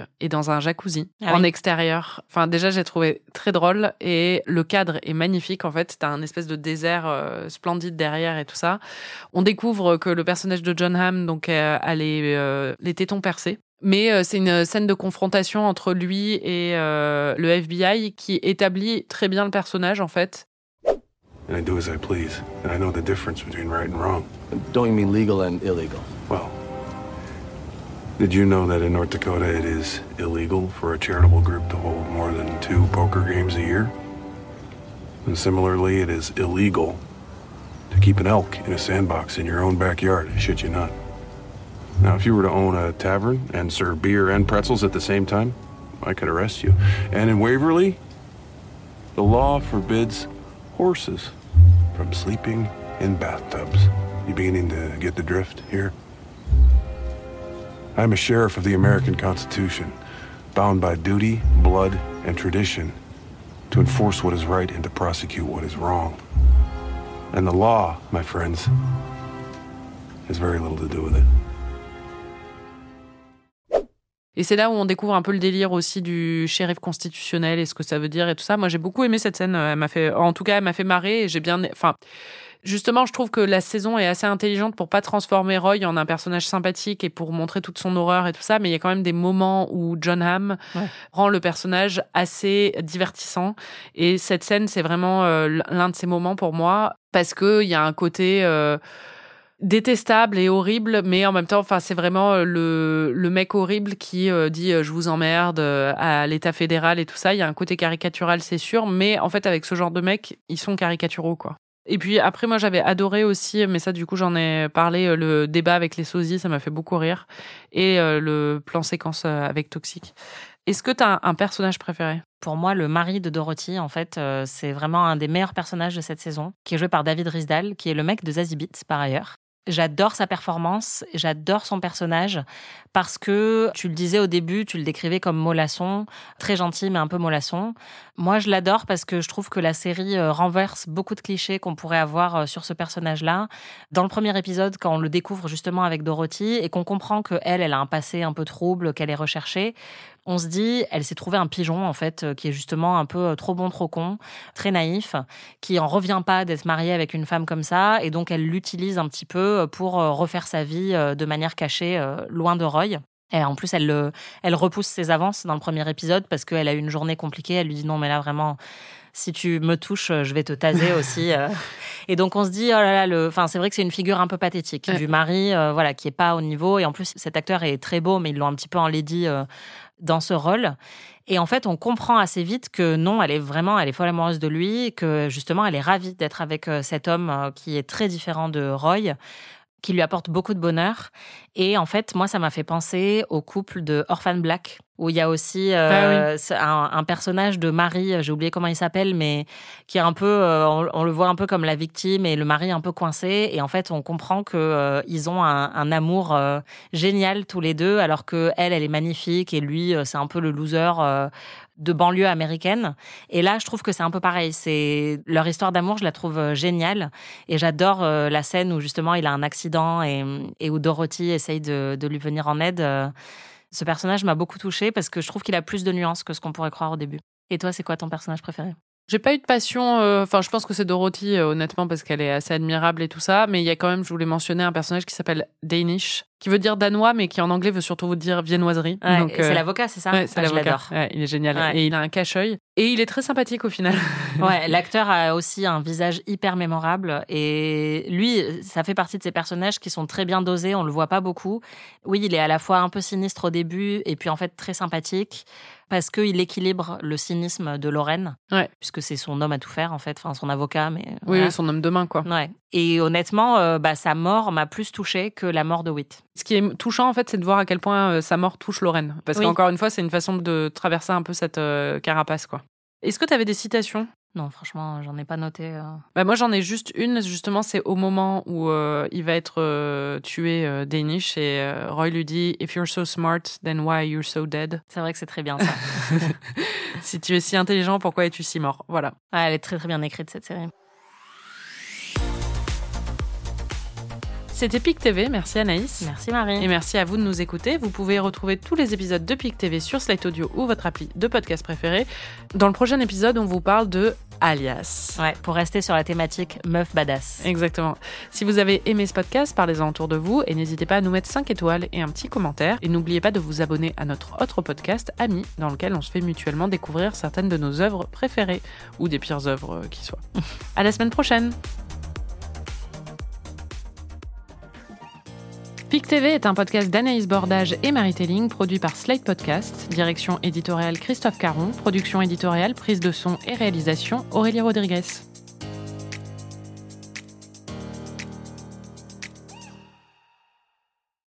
est dans un jacuzzi en extérieur. Enfin, déjà, j'ai trouvé très drôle et le cadre est magnifique. En fait, t'as un espèce de désert splendide derrière et tout ça. On découvre que le personnage de Jon Hamm donc a les tétons percés. Mais c'est une scène de confrontation entre lui et le FBI qui établit très bien le personnage, en fait. And I do as I please, and I know the difference between right and wrong. Don't you mean legal and illegal? Well, did you know that in North Dakota it is illegal for a charitable group to hold more than 2 poker games a year? And similarly, it is illegal to keep an elk in a sandbox in your own backyard, I shit you not. Now, if you were to own a tavern and serve beer and pretzels at the same time, I could arrest you. And in Waverly, the law forbids horses from sleeping in bathtubs. You beginning to get the drift here? I'm a sheriff of the American Constitution, bound by duty, blood, and tradition to enforce what is right and to prosecute what is wrong. And the law, my friends, has very little to do with it. Et c'est là où on découvre un peu le délire aussi du shérif constitutionnel et ce que ça veut dire et tout ça. Moi, j'ai beaucoup aimé cette scène. Elle m'a fait marrer et j'ai bien... Enfin, justement, je trouve que la saison est assez intelligente pour pas transformer Roy en un personnage sympathique et pour montrer toute son horreur et tout ça. Mais il y a quand même des moments où Jon Hamm rend le personnage assez divertissant. Et cette scène, c'est vraiment l'un de ces moments pour moi parce qu'il y a un côté... détestable et horrible, mais en même temps, enfin, c'est vraiment le mec horrible qui dit je vous emmerde à l'État fédéral et tout ça. Il y a un côté caricatural, c'est sûr, mais en fait, avec ce genre de mecs, ils sont caricaturaux, quoi. Et puis après, moi, j'avais adoré aussi, mais ça, du coup, j'en ai parlé, le débat avec les sosies, ça m'a fait beaucoup rire, et le plan séquence avec Toxic. Est-ce que t'as un personnage préféré ? Pour moi, le mari de Dorothy, en fait, c'est vraiment un des meilleurs personnages de cette saison, qui est joué par David Risdale, qui est le mec de Zazie Beetz, par ailleurs. J'adore sa performance, j'adore son personnage parce que, tu le disais au début, tu le décrivais comme mollasson, très gentil mais un peu mollasson. Moi, je l'adore parce que je trouve que la série renverse beaucoup de clichés qu'on pourrait avoir sur ce personnage-là. Dans le premier épisode, quand on le découvre justement avec Dorothy et qu'on comprend qu'elle a un passé un peu trouble, qu'elle est recherchée, on se dit, elle s'est trouvée un pigeon, en fait, qui est justement un peu trop bon, trop con, très naïf, qui en revient pas d'être mariée avec une femme comme ça, et donc elle l'utilise un petit peu pour refaire sa vie de manière cachée, loin de Roy. Et en plus, elle repousse ses avances dans le premier épisode parce qu'elle a eu une journée compliquée. Elle lui dit non, mais là, vraiment, si tu me touches, je vais te taser aussi. Et donc, on se dit, oh là là, c'est vrai que c'est une figure un peu pathétique du mari, voilà, qui est pas au niveau. Et en plus, cet acteur est très beau, mais ils l'ont un petit peu enlaidi dans ce rôle. Et en fait, on comprend assez vite que non, elle est folle amoureuse de lui, que justement, elle est ravie d'être avec cet homme qui est très différent de Roy, qui lui apporte beaucoup de bonheur. Et en fait, moi, ça m'a fait penser au couple de Orphan Black, où il y a aussi un personnage de mari, j'ai oublié comment il s'appelle, mais qui est un peu, on le voit un peu comme la victime et le mari un peu coincé. Et en fait, on comprend que ils ont un amour génial tous les deux, alors que elle est magnifique et lui, c'est un peu le loser de banlieue américaine. Et là, je trouve que c'est un peu pareil. C'est leur histoire d'amour, je la trouve géniale. Et j'adore la scène où justement il a un accident et où Dorothy essaye de lui venir en aide. Ce personnage m'a beaucoup touchée parce que je trouve qu'il a plus de nuances que ce qu'on pourrait croire au début. Et toi, c'est quoi ton personnage préféré ? J'ai pas eu de passion, je pense que c'est Dorothy, honnêtement, parce qu'elle est assez admirable et tout ça, mais il y a quand même, je voulais mentionner un personnage qui s'appelle Danish, qui veut dire danois, mais qui en anglais veut surtout dire viennoiserie. Ouais, donc, c'est l'avocat, c'est ça ? Ouais, c'est l'avocat. Je l'adore. Ouais, il est génial. Ouais. Et il a un cache-œil. Et il est très sympathique au final. Ouais, l'acteur a aussi un visage hyper mémorable. Et lui, ça fait partie de ces personnages qui sont très bien dosés, on le voit pas beaucoup. Oui, il est à la fois un peu sinistre au début, et puis en fait très sympathique. Parce qu'il équilibre le cynisme de Lorraine, puisque c'est son homme à tout faire, en fait, enfin son avocat. Mais oui, voilà. son homme de main, quoi. Ouais. Et honnêtement, sa mort m'a plus touchée que la mort de Whit. Ce qui est touchant, en fait, c'est de voir à quel point sa mort touche Lorraine. Parce qu'encore une fois, c'est une façon de traverser un peu cette carapace, quoi. Est-ce que tu avais des citations ? Non, franchement, j'en ai pas noté. Moi, j'en ai juste une, justement, c'est au moment où il va être tué, Danish, et Roy lui dit « If you're so smart, then why you're so dead ?» C'est vrai que c'est très bien, ça. Si tu es si intelligent, pourquoi es-tu si mort ? Voilà. Ah, elle est très, très bien écrite, cette série. C'était PIC TV, merci Anaïs. Merci Marie. Et merci à vous de nous écouter. Vous pouvez retrouver tous les épisodes de PIC TV sur Slate Audio ou votre appli de podcast préféré. Dans le prochain épisode, on vous parle de Alias. Ouais, pour rester sur la thématique meuf badass. Exactement. Si vous avez aimé ce podcast, parlez-en autour de vous et n'hésitez pas à nous mettre 5 étoiles et un petit commentaire. Et n'oubliez pas de vous abonner à notre autre podcast, Amis, dans lequel on se fait mutuellement découvrir certaines de nos œuvres préférées ou des pires œuvres qui soient. À la semaine prochaine. PIC TV est un podcast d'Anaïs Bordage et Marie Telling, produit par Slate Podcast, direction éditoriale Christophe Caron, production éditoriale, prise de son et réalisation Aurélie Rodriguez.